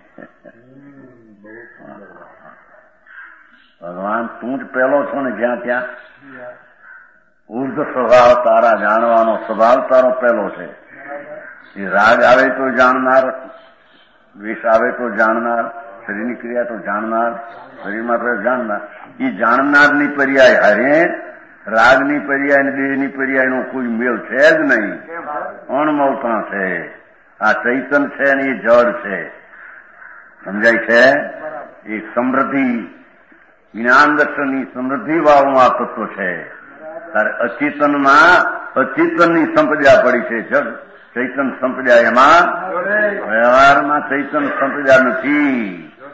ભગવાન તું જ પહેલો છો ને જ્યાં ત્યાં. ઉર્ધ સ્વભાવ તારા જાણવાનો સ્વભાવ તારો પહેલો છે. એ રાગ આવે તો જાણનાર, વિષ આવે તો જાણનાર, શરીરની ક્રિયા તો જાણનાર, શરીરમાં તો જાણનાર. એ જાણનારની પર્યાય હારે રાગની પર્યાય અને દેહની પર્યાયનો કોઈ મેળ છે જ નહીં. અણમળતા છે. આ ચૈતન છે ને એ જળ છે. સમજાય છે? એ સમૃદ્ધિ, જ્ઞાન દર્શનની સમૃદ્ધિ વાળું આ તત્વ છે. તારે અચેતનમાં અચેતનની સંપદા પડી છે. જળ ચૈતન સંપદા, એમાં વ્યવહારમાં ચૈતન સંપદા નથી.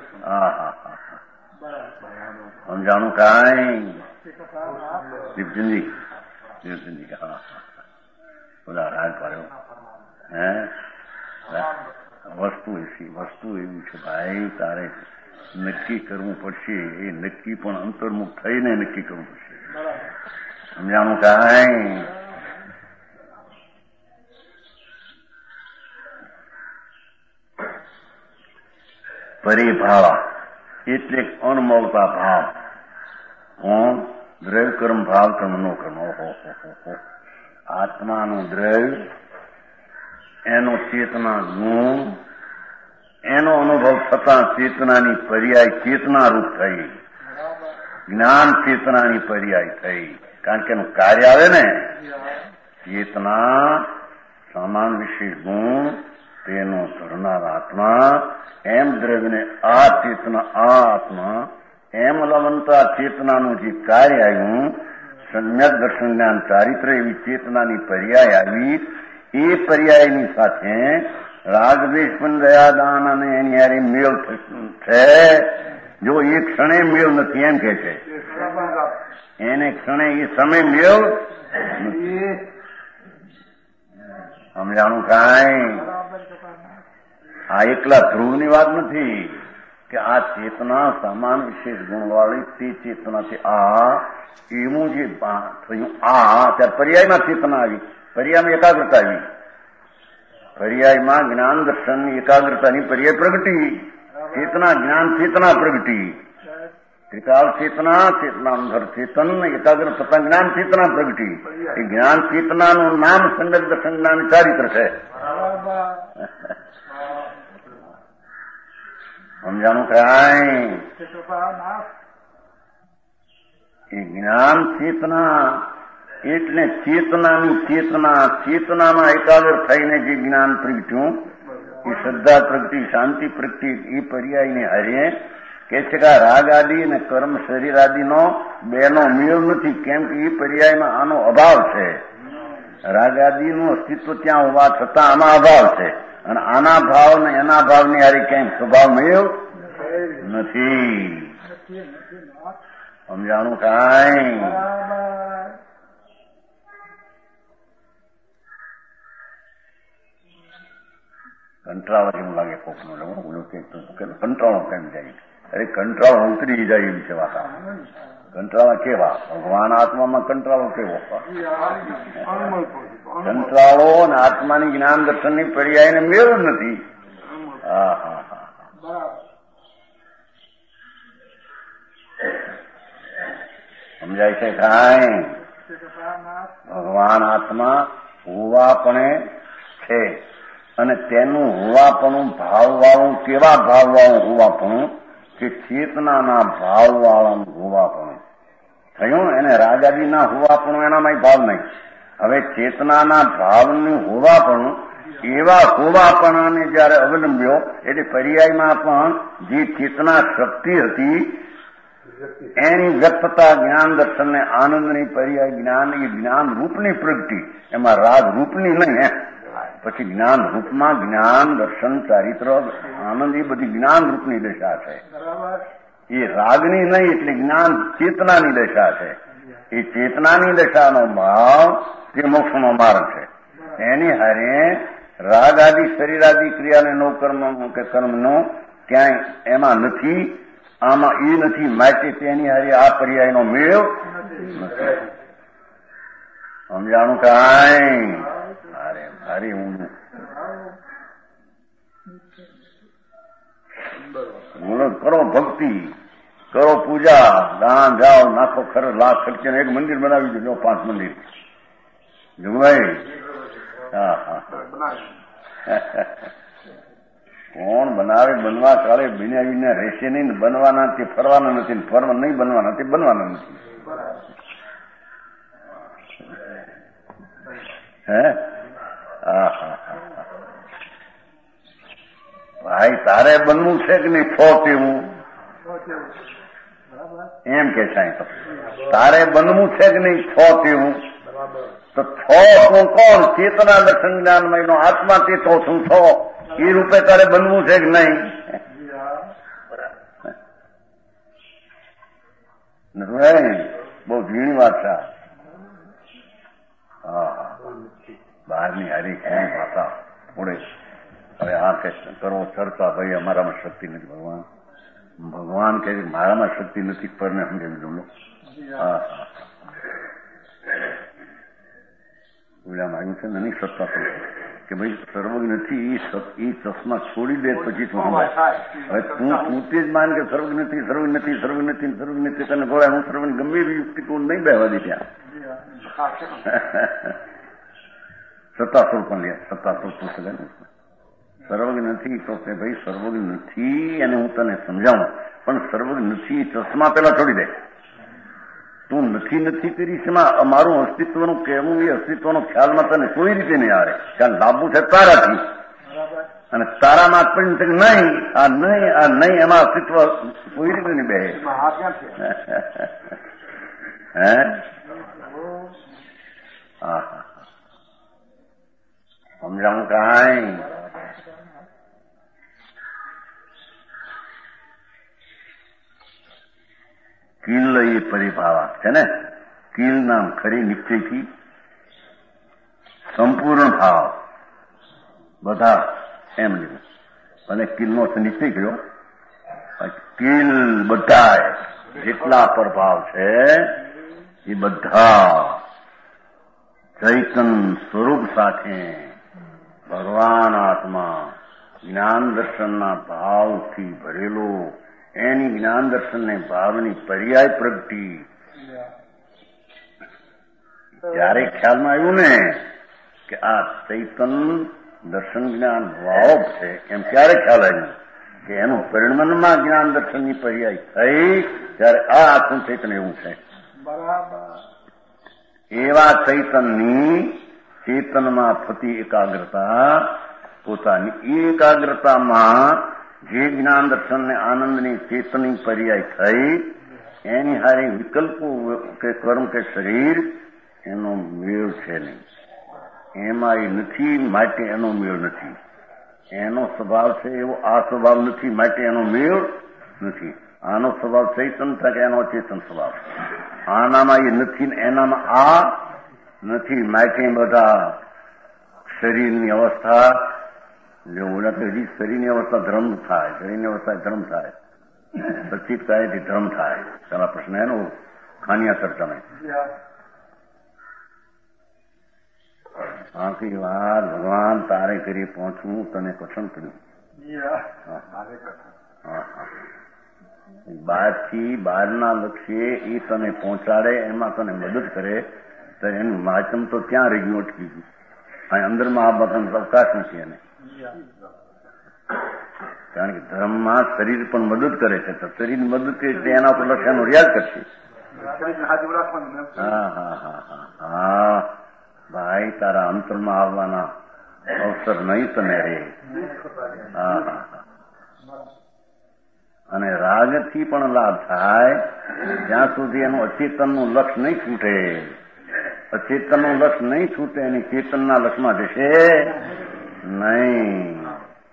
સમજાણું કાંઈ? દીપચંદજી દીપચંદજી હા બધા રાગ પાડ્યો. હે વસ્તુ એવી વસ્તુ એવી છે ભાઈ, તારે નક્કી કરવું પડશે. એ નક્કી પણ અંતર્મુખ થઈને નક્કી કરવું પડશે. સમજાણું કાંઈ? પરિભાવ એટલે અણમળતા ભાવ. કોણ? દ્રવ્ય કર્મ ભાવ કર્મ નો કર્મ. ઓહો આત્માનું દ્રવ્ય, એનો ચેતના ગુણ, એનો અનુભવ થતા ચેતનાની પર્યાય ચેતના રૂપ થઈ. જ્ઞાન ચેતનાની પર્યાય થઈ. કારણ કે એનું કાર્ય આવે ને. ચેતના સમાન વિશેષ ગુણ તેનો ધરનાર આત્મા. એમ દ્રવ્યને આ ચેતના આ આત્મા, એમ લવંતા ચેતનાનું જે કાર્ય આવ્યું, સમ્યક દર્શન જ્ઞાન ચારિત્ર એવી ચેતનાની પર્યાય આવી. એ પર્યાયની સાથે રાગદ્વેષ પણ દયાદાન અને એની હારે મેળ છે. જો એ ક્ષણે મેળ નથી એમ કે છે. એને ક્ષણે એ સમય મેળ નથી. સમજાણું કાંઈ? આ એકલા ધ્રુવની વાત નથી કે આ ચેતના સમાન વિશેષ ગુણવાળી તે ચેતનાથી આ એવું જે થયું. આ ત્યારે પર્યાયમાં ચેતના આવી, પર્યાયમાં એકાગ્રતા આવી. પર્યાયમાં જ્ઞાન દર્શનની એકાગ્રતાની પર્યાય પ્રગટી. ચેતના જ્ઞાન ચેતના પ્રગટી. ત્રિકાળ ચેતના ચેતનાંધર ચેતન એકાગ્ર થતા જ્ઞાન ચેતના પ્રગટી. એ જ્ઞાન ચેતનાનું નામ સંગત દર્શન જ્ઞાન ચારિત્ર છે. સમજાણું કાંઈ? એ જ્ઞાન ચેતના એટલે ચેતનાની ચેતના, ચેતનામાં એકાગ્ર થઈને જે જ્ઞાન પ્રગટ્યું, એ શ્રદ્ધા પ્રગટી, શાંતિ પ્રગટી. એ પર્યાયને હારે કે છે કે રાગ આદિ અને કર્મ શરીર આદિનો બેનો મેળ નથી. કેમ કે એ પર્યાયમાં આનો અભાવ છે. રાગ આદિનું અસ્તિત્વ ત્યાં હોવા છતાં આમાં અભાવ છે. અને આના ભાવ ને એના ભાવની હારે ક્યાંય સ્વભાવ મેળ નથી. સમજાણું કાંઈ? બરાબર. કંટાળો જેવું લાગે કોકનો કંટાળો કેમ જાય? અરે કંટાળો ઉતરી જાય એમ છે વાતાવરણ. કંટાળા કેવા? ભગવાન આત્મામાં કંટાળો કેવો? કંટાળો અને આત્માની જ્ઞાન દર્શનની પર્યાયને મેળ નથી. હા હા હા સમજાય છે કાંઈ? ભગવાન આત્મા હોવાપણે છે અને તેનું હોવાપણું ભાવવાળું કેવા ભાવવાળું હોવાપણું કે ચેતનાના ભાવવાળાનું હોવાપણું થયું. એને રાજાજીના હોવાપણું એનામાં ભાવ નહીં. હવે ચેતનાના ભાવનું હોવાપણું એવા હોવાપણાને જયારે અવલંબ્યો એટલે પર્યાયમાં પણ જે ચેતના શક્તિ હતી એની વ્યક્તતા જ્ઞાન દર્શનને આનંદની પર્યાય જ્ઞાન એ જ્ઞાન રૂપની પ્રગતિ, એમાં રાગ રૂપની નહીં. એમ પછી જ્ઞાન રૂપમાં જ્ઞાન દર્શન ચારિત્ર આનંદ એ બધી જ્ઞાન રૂપની દશા છે. એ રાગની નહીં એટલે જ્ઞાન ચેતનાની દશા છે. એ ચેતનાની દશાનો ભાવ તે મોક્ષનો માર્ગ છે. એની હારે રાગ આદિ શરીર આદિ ક્રિયાને નો કર્મ કે કર્મનો ક્યાંય એમાં નથી, આમાં એ નથી. માટે તેની હારે આ પર્યાયનો મેળ નથી. સમજાણું કાંઈ? અરે ભારી ઊંડું બોલો. કરો ભક્તિ, કરો પૂજા, દાન જાઓ, નાખો ખરો લાખ ખર્ચે એક મંદિર બનાવી દેજો, પાંચ મંદિર જોવાય. હા હા કોણ બનાવે? બનવા કાળે બિનાવીને રહેશે નહીં. બનવાના તે ફરવાના નથી, ફરવા નહીં બનવાના તે બનવાના નથી. હે હા હા ભાઈ તારે બનવું છે કે નહીં? છો તેવું એમ કે સાહેબ તારે બનવું છે કે નહીં? છો તેવું તો છો તું કોણ? ચેતના દર્શન જ્ઞાનમય નો આત્મા તે તો શું છો એ રૂપે તારે બનવું છે કે નહીં? બહુ ઝીણી વાત છે. હા બહારની હારી ક્યાંય ભાષા ઉડે. હવે આ કે કરો ચર્ચા, ભાઈ અમારામાં શક્તિ નથી. ભગવાન ભગવાન કે મારામાં શક્તિ નથી પરને સમજાવી દઉં. હા હા બોલ્યામાં આવ્યું છે ને નહીં સત્તા કે ભાઈ સર્વજ્ઞ નથી એ ચશ્મા છોડી દે પછી તું હવે તું પૂરતી જ માન કે સર્વજ્ઞ નથી, સર્વજ્ઞ નથી, સર્વજ્ઞ નથી, સર્વજ્ઞ નથી. તને ગોળા હું સર્વજ્ઞ ગમે એવી યુક્તિ તું નહીં બેહવા દે ત્યાં. સત્તાસુર પણ લે સત્તાસુર પૂછે સર્વજ્ઞ નથી તો કે ભાઈ સર્વજ્ઞ નથી અને હું તને સમજાવું, પણ સર્વજ્ઞ નથી ચશ્મા પેલા છોડી દે. તું નથી નથી કરીશ એમાં અમારું અસ્તિત્વનું કહેવું એ અસ્તિત્વનો ખ્યાલમાં તને કોઈ રીતે નહીં આવે. ખ્યાલ લાવવું છે તારાથી અને તારામાં પણ નહીં આ નહીં આ નહીં એમાં અસ્તિત્વ કોઈ રીતે નહીં બે. હે હા હા સમજાવું કાંઈ? કિલ એ પરિભાવા છે ને. કિલ નામ ખરી નિશ્ચયથી સંપૂર્ણ ભાવ બધા એમ લીધું. અને કિલનો નિશ્ચય કર્યો. કિલ બધા જેટલા પ્રભાવ છે એ બધા ચૈતન સ્વરૂપ સાથે ભગવાન આત્મા જ્ઞાન દર્શનના ભાવથી ભરેલો એની જ્ઞાન દર્શનને ભાવની પર્યાય પ્રગતિ ત્યારે ખ્યાલમાં આવ્યું ને કે આ ચૈતન દર્શન જ્ઞાન ભાવ છે એમ ક્યારે ખ્યાલ આવ્યું કે એનું પરિણમનમાં જ્ઞાન દર્શનની પર્યાય થઈ ત્યારે આ આત્મ ચૈતન એવું છે. એવા ચૈતનની ચેતનમાં થતી એકાગ્રતા પોતાની એકાગ્રતામાં જે જ્ઞાન દર્શનને આનંદની ચેતની પર્યાય થઈ એની હારે વિકલ્પો કે કર્મ કે શરીર એનો મેળ છે નહીં. એમાં એ નથી માટે એનો મેળ નથી. એનો સ્વભાવ છે એવો આ સ્વભાવ નથી માટે એનો મેળ નથી. આનો સ્વભાવ ચૈતન થાય કે એનો ચેતન સ્વભાવ? આનામાં એ નથી, એનામાં આ નથી. માટે બધા શરીરની અવસ્થા જો ઓલા તો હજી શરીરની અવસ્થા ધર્મ થાય, શરીરની અવસ્થા ધર્મ થાય, સચિત કાયથી ધર્મ થાય. પેલા પ્રશ્ન એનો ખાનિયા ચર્ચામાં આખી વાર ભગવાન તારે કરી પહોંચવું તને કઠણ પડ્યું. બહારથી બહારના લક્ષ્યે એ તને પહોંચાડે, એમાં તને મદદ કરે તો એનું માધ્યમ તો ત્યાં રહી ગયું, અટકી ગયું. અહીં અંદરમાં આ બધાનો અવકાશ નથી એને. કારણ કે ધર્મમાં શરીર પણ મદદ કરે છે, તો શરીર મદદ કરે એટલે એના ઉપર લક્ષ્યનો રિયાઝ કરશે. હા હા હા હા હા ભાઈ, તારા અંતરમાં આવવાના અવસર નહીં તને રે. હા હા હા. અને રાગથી પણ લાભ થાય જ્યાં સુધી એનું અચેતનનું લક્ષ નહીં છૂટે. અચેતનનું લક્ષ નહીં છૂટે એની ચેતનના લક્ષમાં જશે નહીં.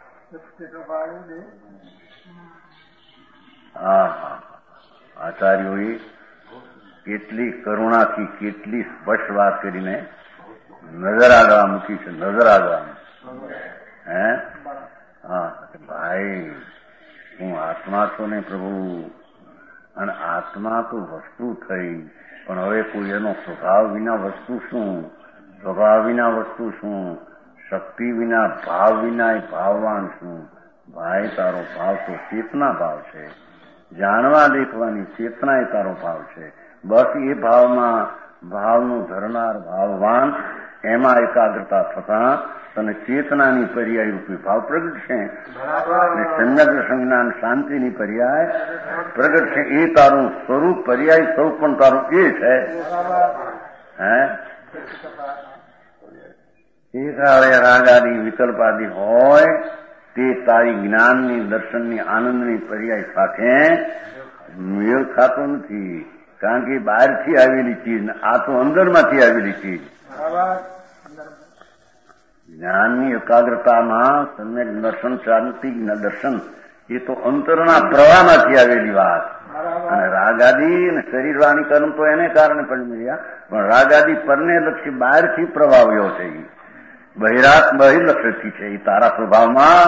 હા હા. આચાર્યોએ કેટલી કરુણાથી કેટલી સ્પષ્ટ વાત કરીને નજર આગળ મૂકી છે. નજર આગળ હે હા ભાઈ, હું આત્મા છો ને પ્રભુ, અને આત્મા તો વસ્તુ થઈ, પણ હવે કોઈ એનો સ્વભાવ વિના વસ્તુ શું? સ્વભાવ વિના વસ્તુ શું? શક્તિ વિના, ભાવ વિના એ ભાવવાન શું? ભાઈ, તારો ભાવ તો ચેતના ભાવ છે. જાણવા દેખવાની ચેતના એ તારો ભાવ છે. બસ એ ભાવમાં ભાવનું ધરનાર ભાવવાન, એમાં એકાગ્રતા થતા તને ચેતનાની પર્યાય રૂપી ભાવ પ્રગટ છે. સમ્યક સંજ્ઞાન શાંતિની પર્યાય પ્રગટ છે. એ તારું સ્વરૂપ પર્યાય સ્વરૂપ પણ તારું એ છે. હે એ કાળે રાગાદી વિકલ્પાદી હોય તે તારી જ્ઞાનની, દર્શનની, આનંદની પર્યાય સાથે મેળ ખાતો નથી. કારણ કે બહારથી આવેલી ચીજ, આ તો અંદરમાંથી આવેલી ચીજ. જ્ઞાનની એકાગ્રતામાં સમ્યક દર્શન, શાંતિ દર્શન, એ તો અંતરના પ્રવાહમાંથી આવેલી વાત. અને રાગાદી અને શરીરવાણી કર્મ તો એને કારણે પણ મળ્યા, પણ રાગાદી પરને લક્ષી બહારથી પ્રભાવ્યો છે. બહિરાત બહિર્લક્ષથી છે. એ તારા સ્વભાવમાં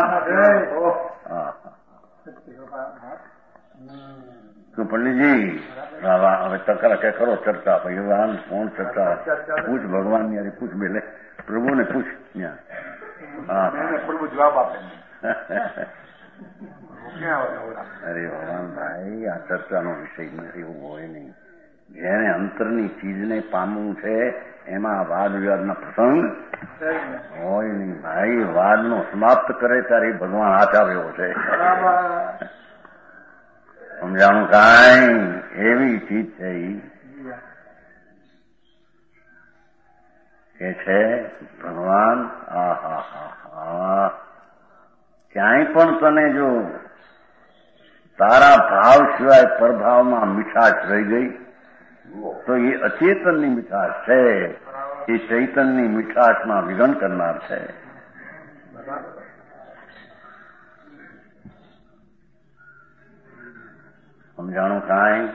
શું પંડિતજી? હવે તકરા કે કરો ચર્ચા. ભગવાન કોણ ચર્ચા? પૂછ ભગવાનની અરે પૂછ બેલે પ્રભુને પૂછ. હા જવાબ આપે. અરે ભગવાન ભાઈ, આ ચર્ચાનો વિષય નથી, એવું હોય નહીં. જેને અંતરની ચીજને પામવું છે એમાં વાદ વિવાદના પ્રસંગ હોય નહીં. ભાઈ, વાદનો સમાપ્ત કરે ત્યારે ભગવાન હાથ આવ્યો છે. સમજાણું? કાંઈ એવી ચીજ છે એ છે ભગવાન. આ હા હા હા. ક્યાંય પણ તને જો તારા ભાવ સિવાય પરભાવમાં મીઠાશ રહી ગઈ તો એ અચેતનની મીઠાશ છે. એ ચૈતનની મીઠાશમાં વિઘન કરનાર છે. સમજાણું? કાંઈ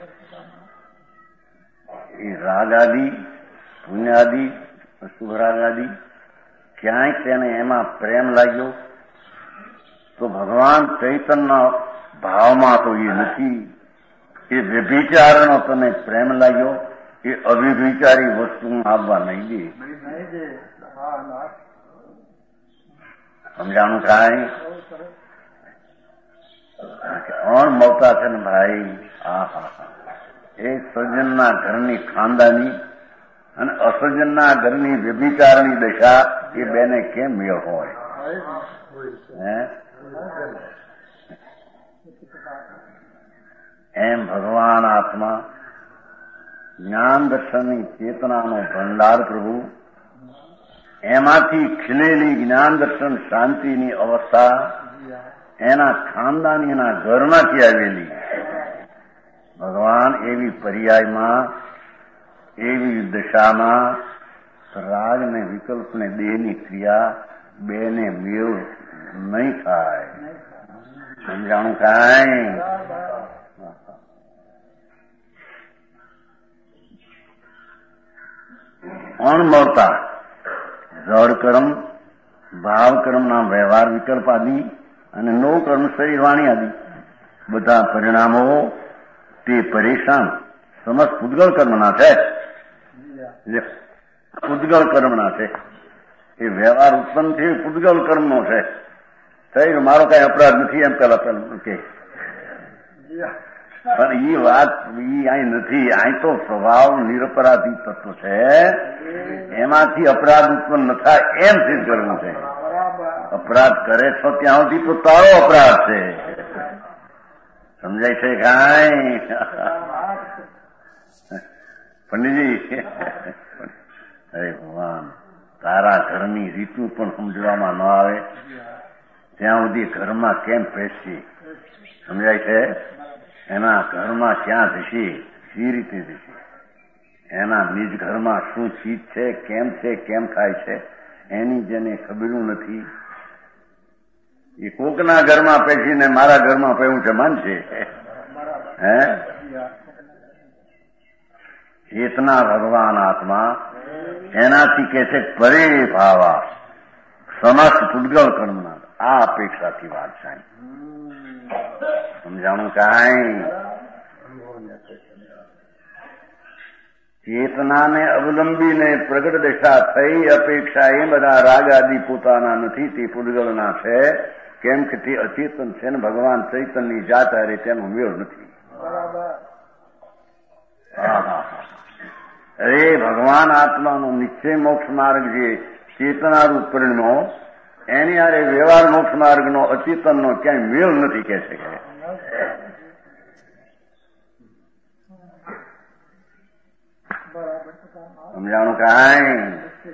એ રાગાદી, પુણ્યાદી, શુભરાગાદી ક્યાંય તેને એમાં પ્રેમ લાગ્યો તો ભગવાન ચૈતનના ભાવમાં તો એ નથી. એ વ્યભિચારનો તને પ્રેમ લાગ્યો, એ અવ્યભિચારી વસ્તુ આવવા નહીં દે. સમજાણું? કાંઈ અણમવતા છે ને ભાઈ. હા હા હા. એ સજ્જનના ઘરની ખાનદાની અને અસજ્જનના ઘરની વ્યભિચારની દશા, એ બેને કેમ મેળ હોય? હે એમ ભગવાન આત્મા જ્ઞાન દર્શનની ચેતનાનો ભંડાર પ્રભુ, એમાંથી ખીલેલી જ્ઞાન દર્શન શાંતિની અવસ્થા એના ખાનદાની, એના ઘરમાંથી આવેલી ભગવાન. એવી પર્યાયમાં, એવી દશામાં રાગ ને વિકલ્પ ને દેહની ક્રિયા બેને મેળ નહીં થાય. સમજાણું? કાંઈ ત્રણ મળતા જળ કર્મ, ભાવ કર્મના વ્યવહાર વિકલ્પ આદિ અને નો કર્મ શરીર વાણી આદિ બધા પરિણામો તે પરેશાન સમસ્ત પૂતગળ કર્મના છે. પૂતગળ કર્મના છે. એ વ્યવહાર ઉત્પન્ન થયો પૂતગળ કર્મનો છે. શરીર મારો કઈ અપરાધ નથી એમ પેલા પેલા કે પણ એ વાત એ અહીં નથી. અહીં તો સ્વભાવ નિરપરાધી તત્વ છે, એમાંથી અપરાધ ઉત્પન્ન ન થાય એમ સિદ્ધ કરવું છે. અપરાધ કરે છો ત્યાં સુધી તો તારો અપરાધ છે. સમજાય છે કાંઈ પંડિતજી? અરે ભગવાન, તારા ઘરની રીતું પણ સમજવામાં ન આવે ત્યાં સુધી ઘરમાં કેમ બેસશે? સમજાય છે? એના ઘરમાં ક્યાં જશે, સી રીતે જશે, એના નિજ ઘરમાં શું ચીજ છે, કેમ છે, કેમ થાય છે, એની જેને ખબરું નથી એ કોકના ઘરમાં પેસીને મારા ઘરમાં પેવું છે માનશે? હે? ચેતના ભગવાન આત્મા એનાથી કે છે પરે ભાવા સમસ્ત પૂતગળ કર્મના. આ અપેક્ષાથી વાત છે. સમજાણું કાંઈ? ચેતનાને અવલંબીને પ્રગટ દશા થઈ અપેક્ષા એ બધા રાગ આદિ પોતાના નથી, તે પૂતગળના છે. કેમ કે તે અચેતન છે ને ભગવાન ચૈતનની જાત હારે તેનો મેળ નથી. અરે ભગવાન આત્માનો નિશ્ચય મોક્ષ માર્ગ જે ચેતનારૂપ પરિણમો એની હારે વ્યવહાર મોક્ષ માર્ગનો અચેતનનો ક્યાંય મેળ નથી કહે છે. સમજાણું કાંઈ?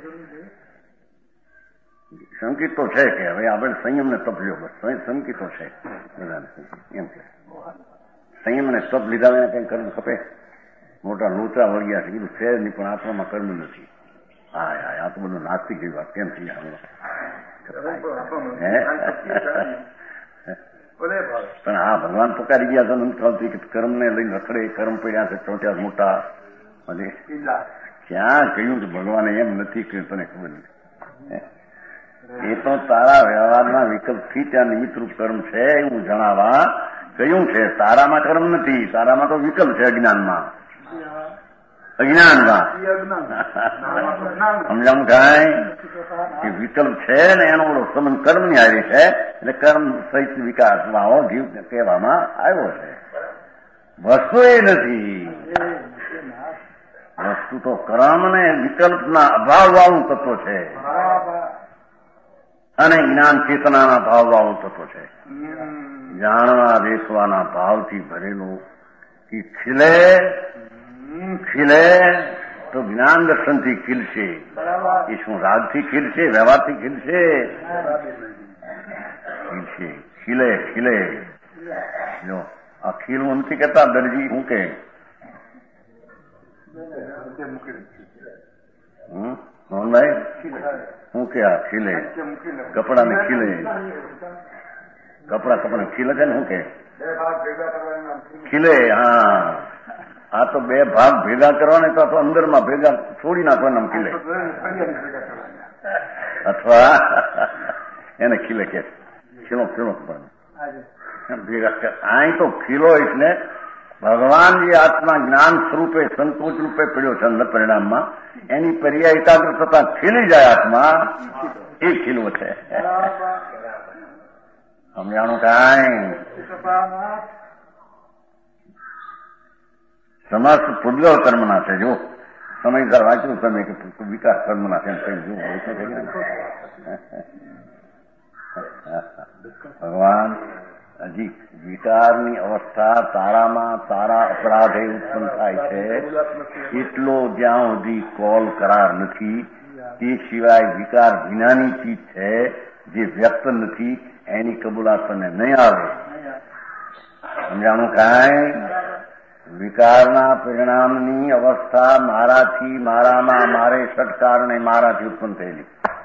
સંકેતો છે કે હવે આપણે સંયમને તપ લ્યો, બસ સંકેતો છે બધાને એમ છે. સંયમને તપ લીધા વિના કઈ કર્મ ખપે? મોટા લોચા વળગ્યા છે, કીધું છે જ નહીં, પણ આત્મામાં કર્મ નથી. હા હા, આ તો બધું નાસ્તિક જેવી વાત કેમ થઈ? પણ હા, ભગવાન પુકારી ગયા છે અંતકાળથી કે કર્મને લઈને રખડે, કર્મ પડ્યા છે ચોટ્યા મોટા. અને ક્યાં કહ્યું કે ભગવાને એમ નથી કહ્યું? તને ખબર નથી. એ તો તારા વ્યવહારના વિકલ્પથી ત્યાં નિમિત્તરૂપ કર્મ છે એવું જણાવવા કહ્યું છે. તારામાં કર્મ નથી, તારામાં તો વિકલ્પ છે. અજ્ઞાનમાં અજ્ઞાનમાં સમજાવું કાંઈ? એ વિકલ્પ છે ને એનો સંબંધ કર્મની આવી છે, એટલે કર્મ સહિત વિકાસમાં જીવ કહેવામાં આવ્યો છે. વસ્તુ એ નથી. વસ્તુ તો કર્મ ને વિકલ્પના અભાવ વાળું તત્વ છે અને જ્ઞાન ચેતનાના ભાવ વાળું તત્વ છે. જાણવા દેખવાના ભાવથી ભરેલું કે ખીલે ખીલે તો જ્ઞાન દર્શનથી ખીલશે. એ શું રાગથી ખીલશે? વ્યવહારથી ખીલશે? ખીલશે. ખીલે ખીલે. જો આ ખીલવું નથી કહેતા દરજી, હું કે હમ મોહનભાઈ શું કે આ ખીલે કપડાને ખીલે, કપડા કપડા ખીલે છે ને શું કે ખીલે? હા, આ તો બે ભાગ ભેગા કરવાને તો અંદરમાં ભેગા છોડી નાખવાના ખીલે, અથવા એને ખીલે કે ખીલો ખીલો કપડા ભેગા કર. અહીં તો ખીલો એટલે ભગવાન જે આત્મા જ્ઞાન સ્વરૂપે સંકોચ રૂપે પડ્યો છે અંદર પરિણામમાં, એની પર્યાય એકાગ્ર થતા ખીલી જાય આત્મા, એ ખીલવો છે. સમજાણું કાંઈ? સમસ્ત પૂતગળ કર્મના છે. જો સમયસર વાંચ્યું તમે કે વિકાસ કર્મના છે કઈ જો ભગવાન હજી વિકારની અવસ્થા તારામાં તારા અપરાધે ઉત્પન્ન થાય છે એટલો જ્યાં સુધી કોલ કરાર નથી, તે સિવાય વિકાર વિનાની ચીજ છે જે વ્યક્ત નથી, એની કબૂલાત તને નહીં આવે. સમજાણું કાંઈ? વિકારના પરિણામની અવસ્થા મારાથી, મારામાં, મારે સટકારને મારાથી ઉત્પન્ન થયેલી,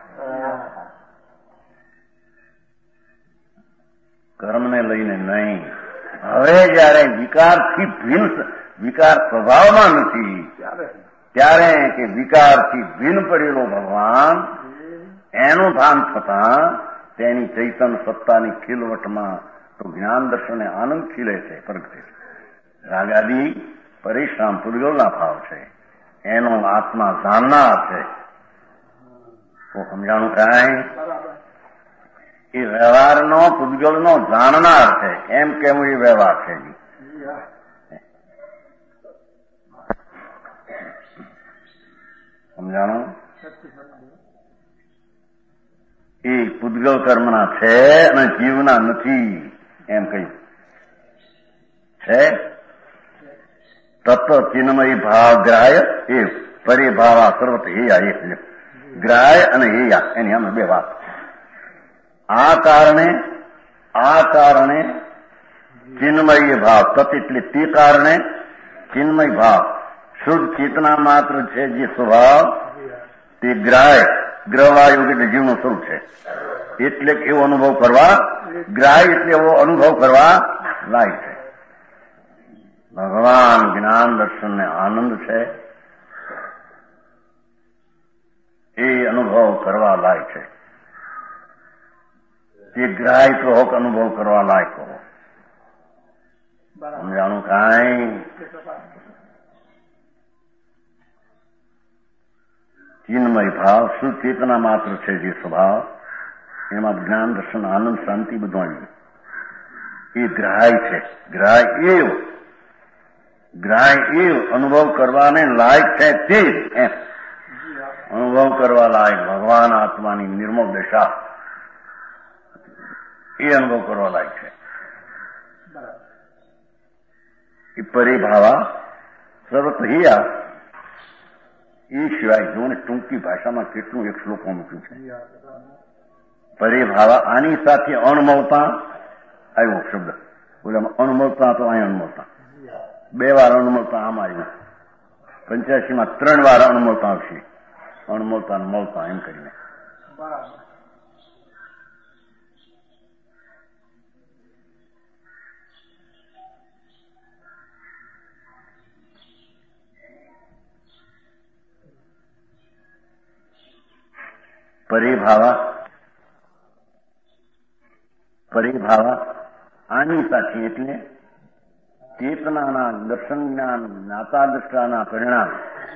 કર્મને લઈને નહીં. હવે જયારે વિકારથી ભિન્ન, વિકાર સ્વભાવમાં નથી ત્યારે કે વિકારથી ભિન્ન પડેલો ભગવાન એનું ભાન થતા તેની ચૈતન સત્તાની ખીલવટમાં તો જ્ઞાન દર્શને આનંદ ખીલે છે, પ્રગટે છે. રાગાદી પરિશ્રામ પૂતગલના ભાવ છે, એનો આત્મા જાણનાર છે. તો સમજાણું કાંઈ? એ વ્યવહારનો પૂતગલનો જાણનાર છે એમ કેવું એ વ્યવહાર છે. સમજાણું? એ પૂતગલ કર્મના છે અને જીવના નથી એમ કહ્યું છે. તત્વ ચિન્મય ભાવ ગ્રાહ્ય એ પરિભાવા સર્વત હેયા એક ગ્રાહ્ય અને હેયા એની અમે બે વાત. આ કારણે આ કારણે ચિન્મય ભાવ તત એટલે તે કારણે ચિન્મય ભાવ શુદ્ધ ચેતના માત્ર છે જે સ્વભાવ તે ગ્રાહ્ય ગ્રહવાયુગ એટલે જીવનું સ્વરૂપ છે. એટલે એવો અનુભવ કરવા ગ્રાહ્ય એટલે એવો અનુભવ કરવા લાયક છે. ભગવાન જ્ઞાન દર્શનને આનંદ છે એ અનુભવ કરવા લાયક છે. તે ગ્રાહ્ય તો હોક અનુભવ કરવા લાયક હો. સમજાણું કાંઈ? ચિન્મય ભાવ શુદ્ધ ચેતના માત્ર છે જે સ્વભાવ એમાં જ્ઞાન દર્શન આનંદ શાંતિ બધું આવ્યું. એ ગ્રાહ્ય છે. ગ્રાહ્ય એવ ગ્રાહ્ય એવ અનુભવ કરવાને લાયક છે. તે એમ અનુભવ કરવા લાયક ભગવાન આત્માની નિર્મળ દશા એ અનુભવ કરવા લાયક છે. એ પરિભાવા સર્વત હિયા એ સિવાય જોને ટૂંકી ભાષામાં કેટલું એક શ્લોકમાં મૂક્યું છે. પરિભાવા આની સાથે અણમવતા આવ્યો શબ્દ. બોલામાં અણમવતા તો અહીં અણમવતા બે વાર અણમવતા આમ આવ્યું. પંચ્યાસી માં ત્રણ વાર અણમવતા આવશે. અણમવતા મળતા એમ કરીને પરિભાવા પરિભાવા આની સાથે એટલે ચેતનાના દર્શન જ્ઞાન જ્ઞાતા દ્રષ્ટાના પરિણામ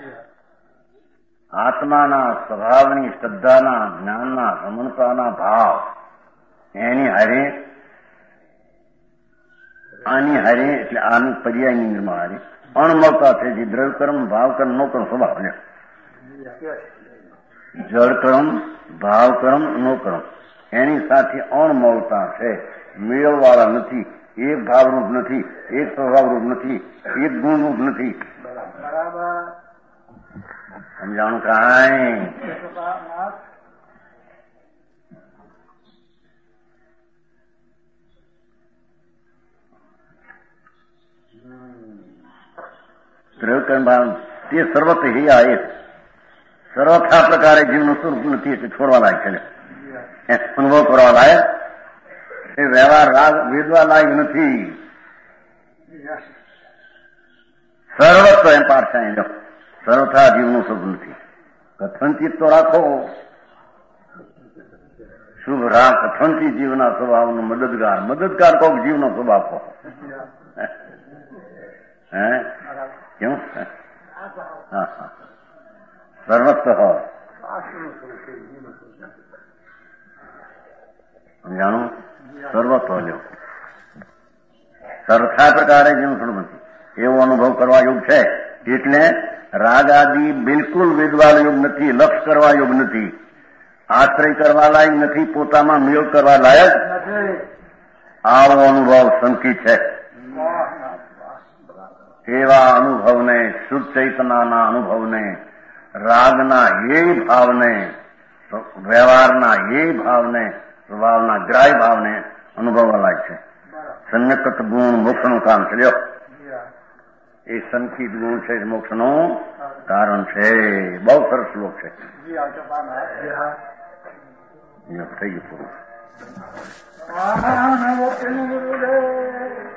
આત્માના સ્વભાવની શ્રદ્ધાના જ્ઞાનના રમણતાના ભાવ એની હારે આની હારે એટલે આની પર્યાયની નિર્માણ હારે અણમવતા છે જે દ્રવ્યકર્મ ભાવકર્મ નોકર્મ સ્વભાવ છે. જળકર્મ ભાવકર્મ નોકર્મ એની સાથે અણમવતા છે. મેળવાળા નથી. એક ભાવરૂપ નથી. એક સ્વભાવરૂપ નથી. એક ગુણરૂપ નથી. સમજાણું કાંઈ? દ્રવ્યકર્મ ભાવ તે સર્વત્ર હિયા એક સર્વથા પ્રકારે જીવનું સ્વરૂપ નથી એટલે છોડવા લાયક છે. અનુભવ કરવા લાયક એ વ્યવહાર રાગ વેદવા લાયક નથી. સર્વત્ર એમ પારસાય જો સર્વથા જીવનું સ્વરૂપ નથી. કથનચિત તો રાખો શુભ રાગ કથનથી જીવના સ્વભાવનો મદદગાર મદદગાર કહો જીવનો સ્વભાવ કહો. હે કેમ? હા હા સર્વત્ર હોય જાણું સર્વત્ર લ્યો સર્વથા પ્રકારે જેનું થોડું નથી એવો અનુભવ કરવા યોગ છે. એટલે રાગ આદિ બિલકુલ વેદવા યોગ નથી. લક્ષ કરવા યોગ નથી. આશ્રય કરવા લાયક નથી. પોતામાં મેળ કરવા લાયક આવો અનુભવ સંકિત છે. એવા અનુભવને શુદ્ધ ચૈતનાના અનુભવને રાગના એ ભાવને વ્યવહારના એ ભાવને સ્વભાવના ગ્રાહ્ય ભાવને અનુભવવા લાયક છે. સન્નકત ગુણ મોક્ષનું કામ છે. લ્યો એ સંકિત ગુણ છે મોક્ષનું કારણ છે. બહુ સરસ શ્લોક છે. થઈ ગયું પૂરું.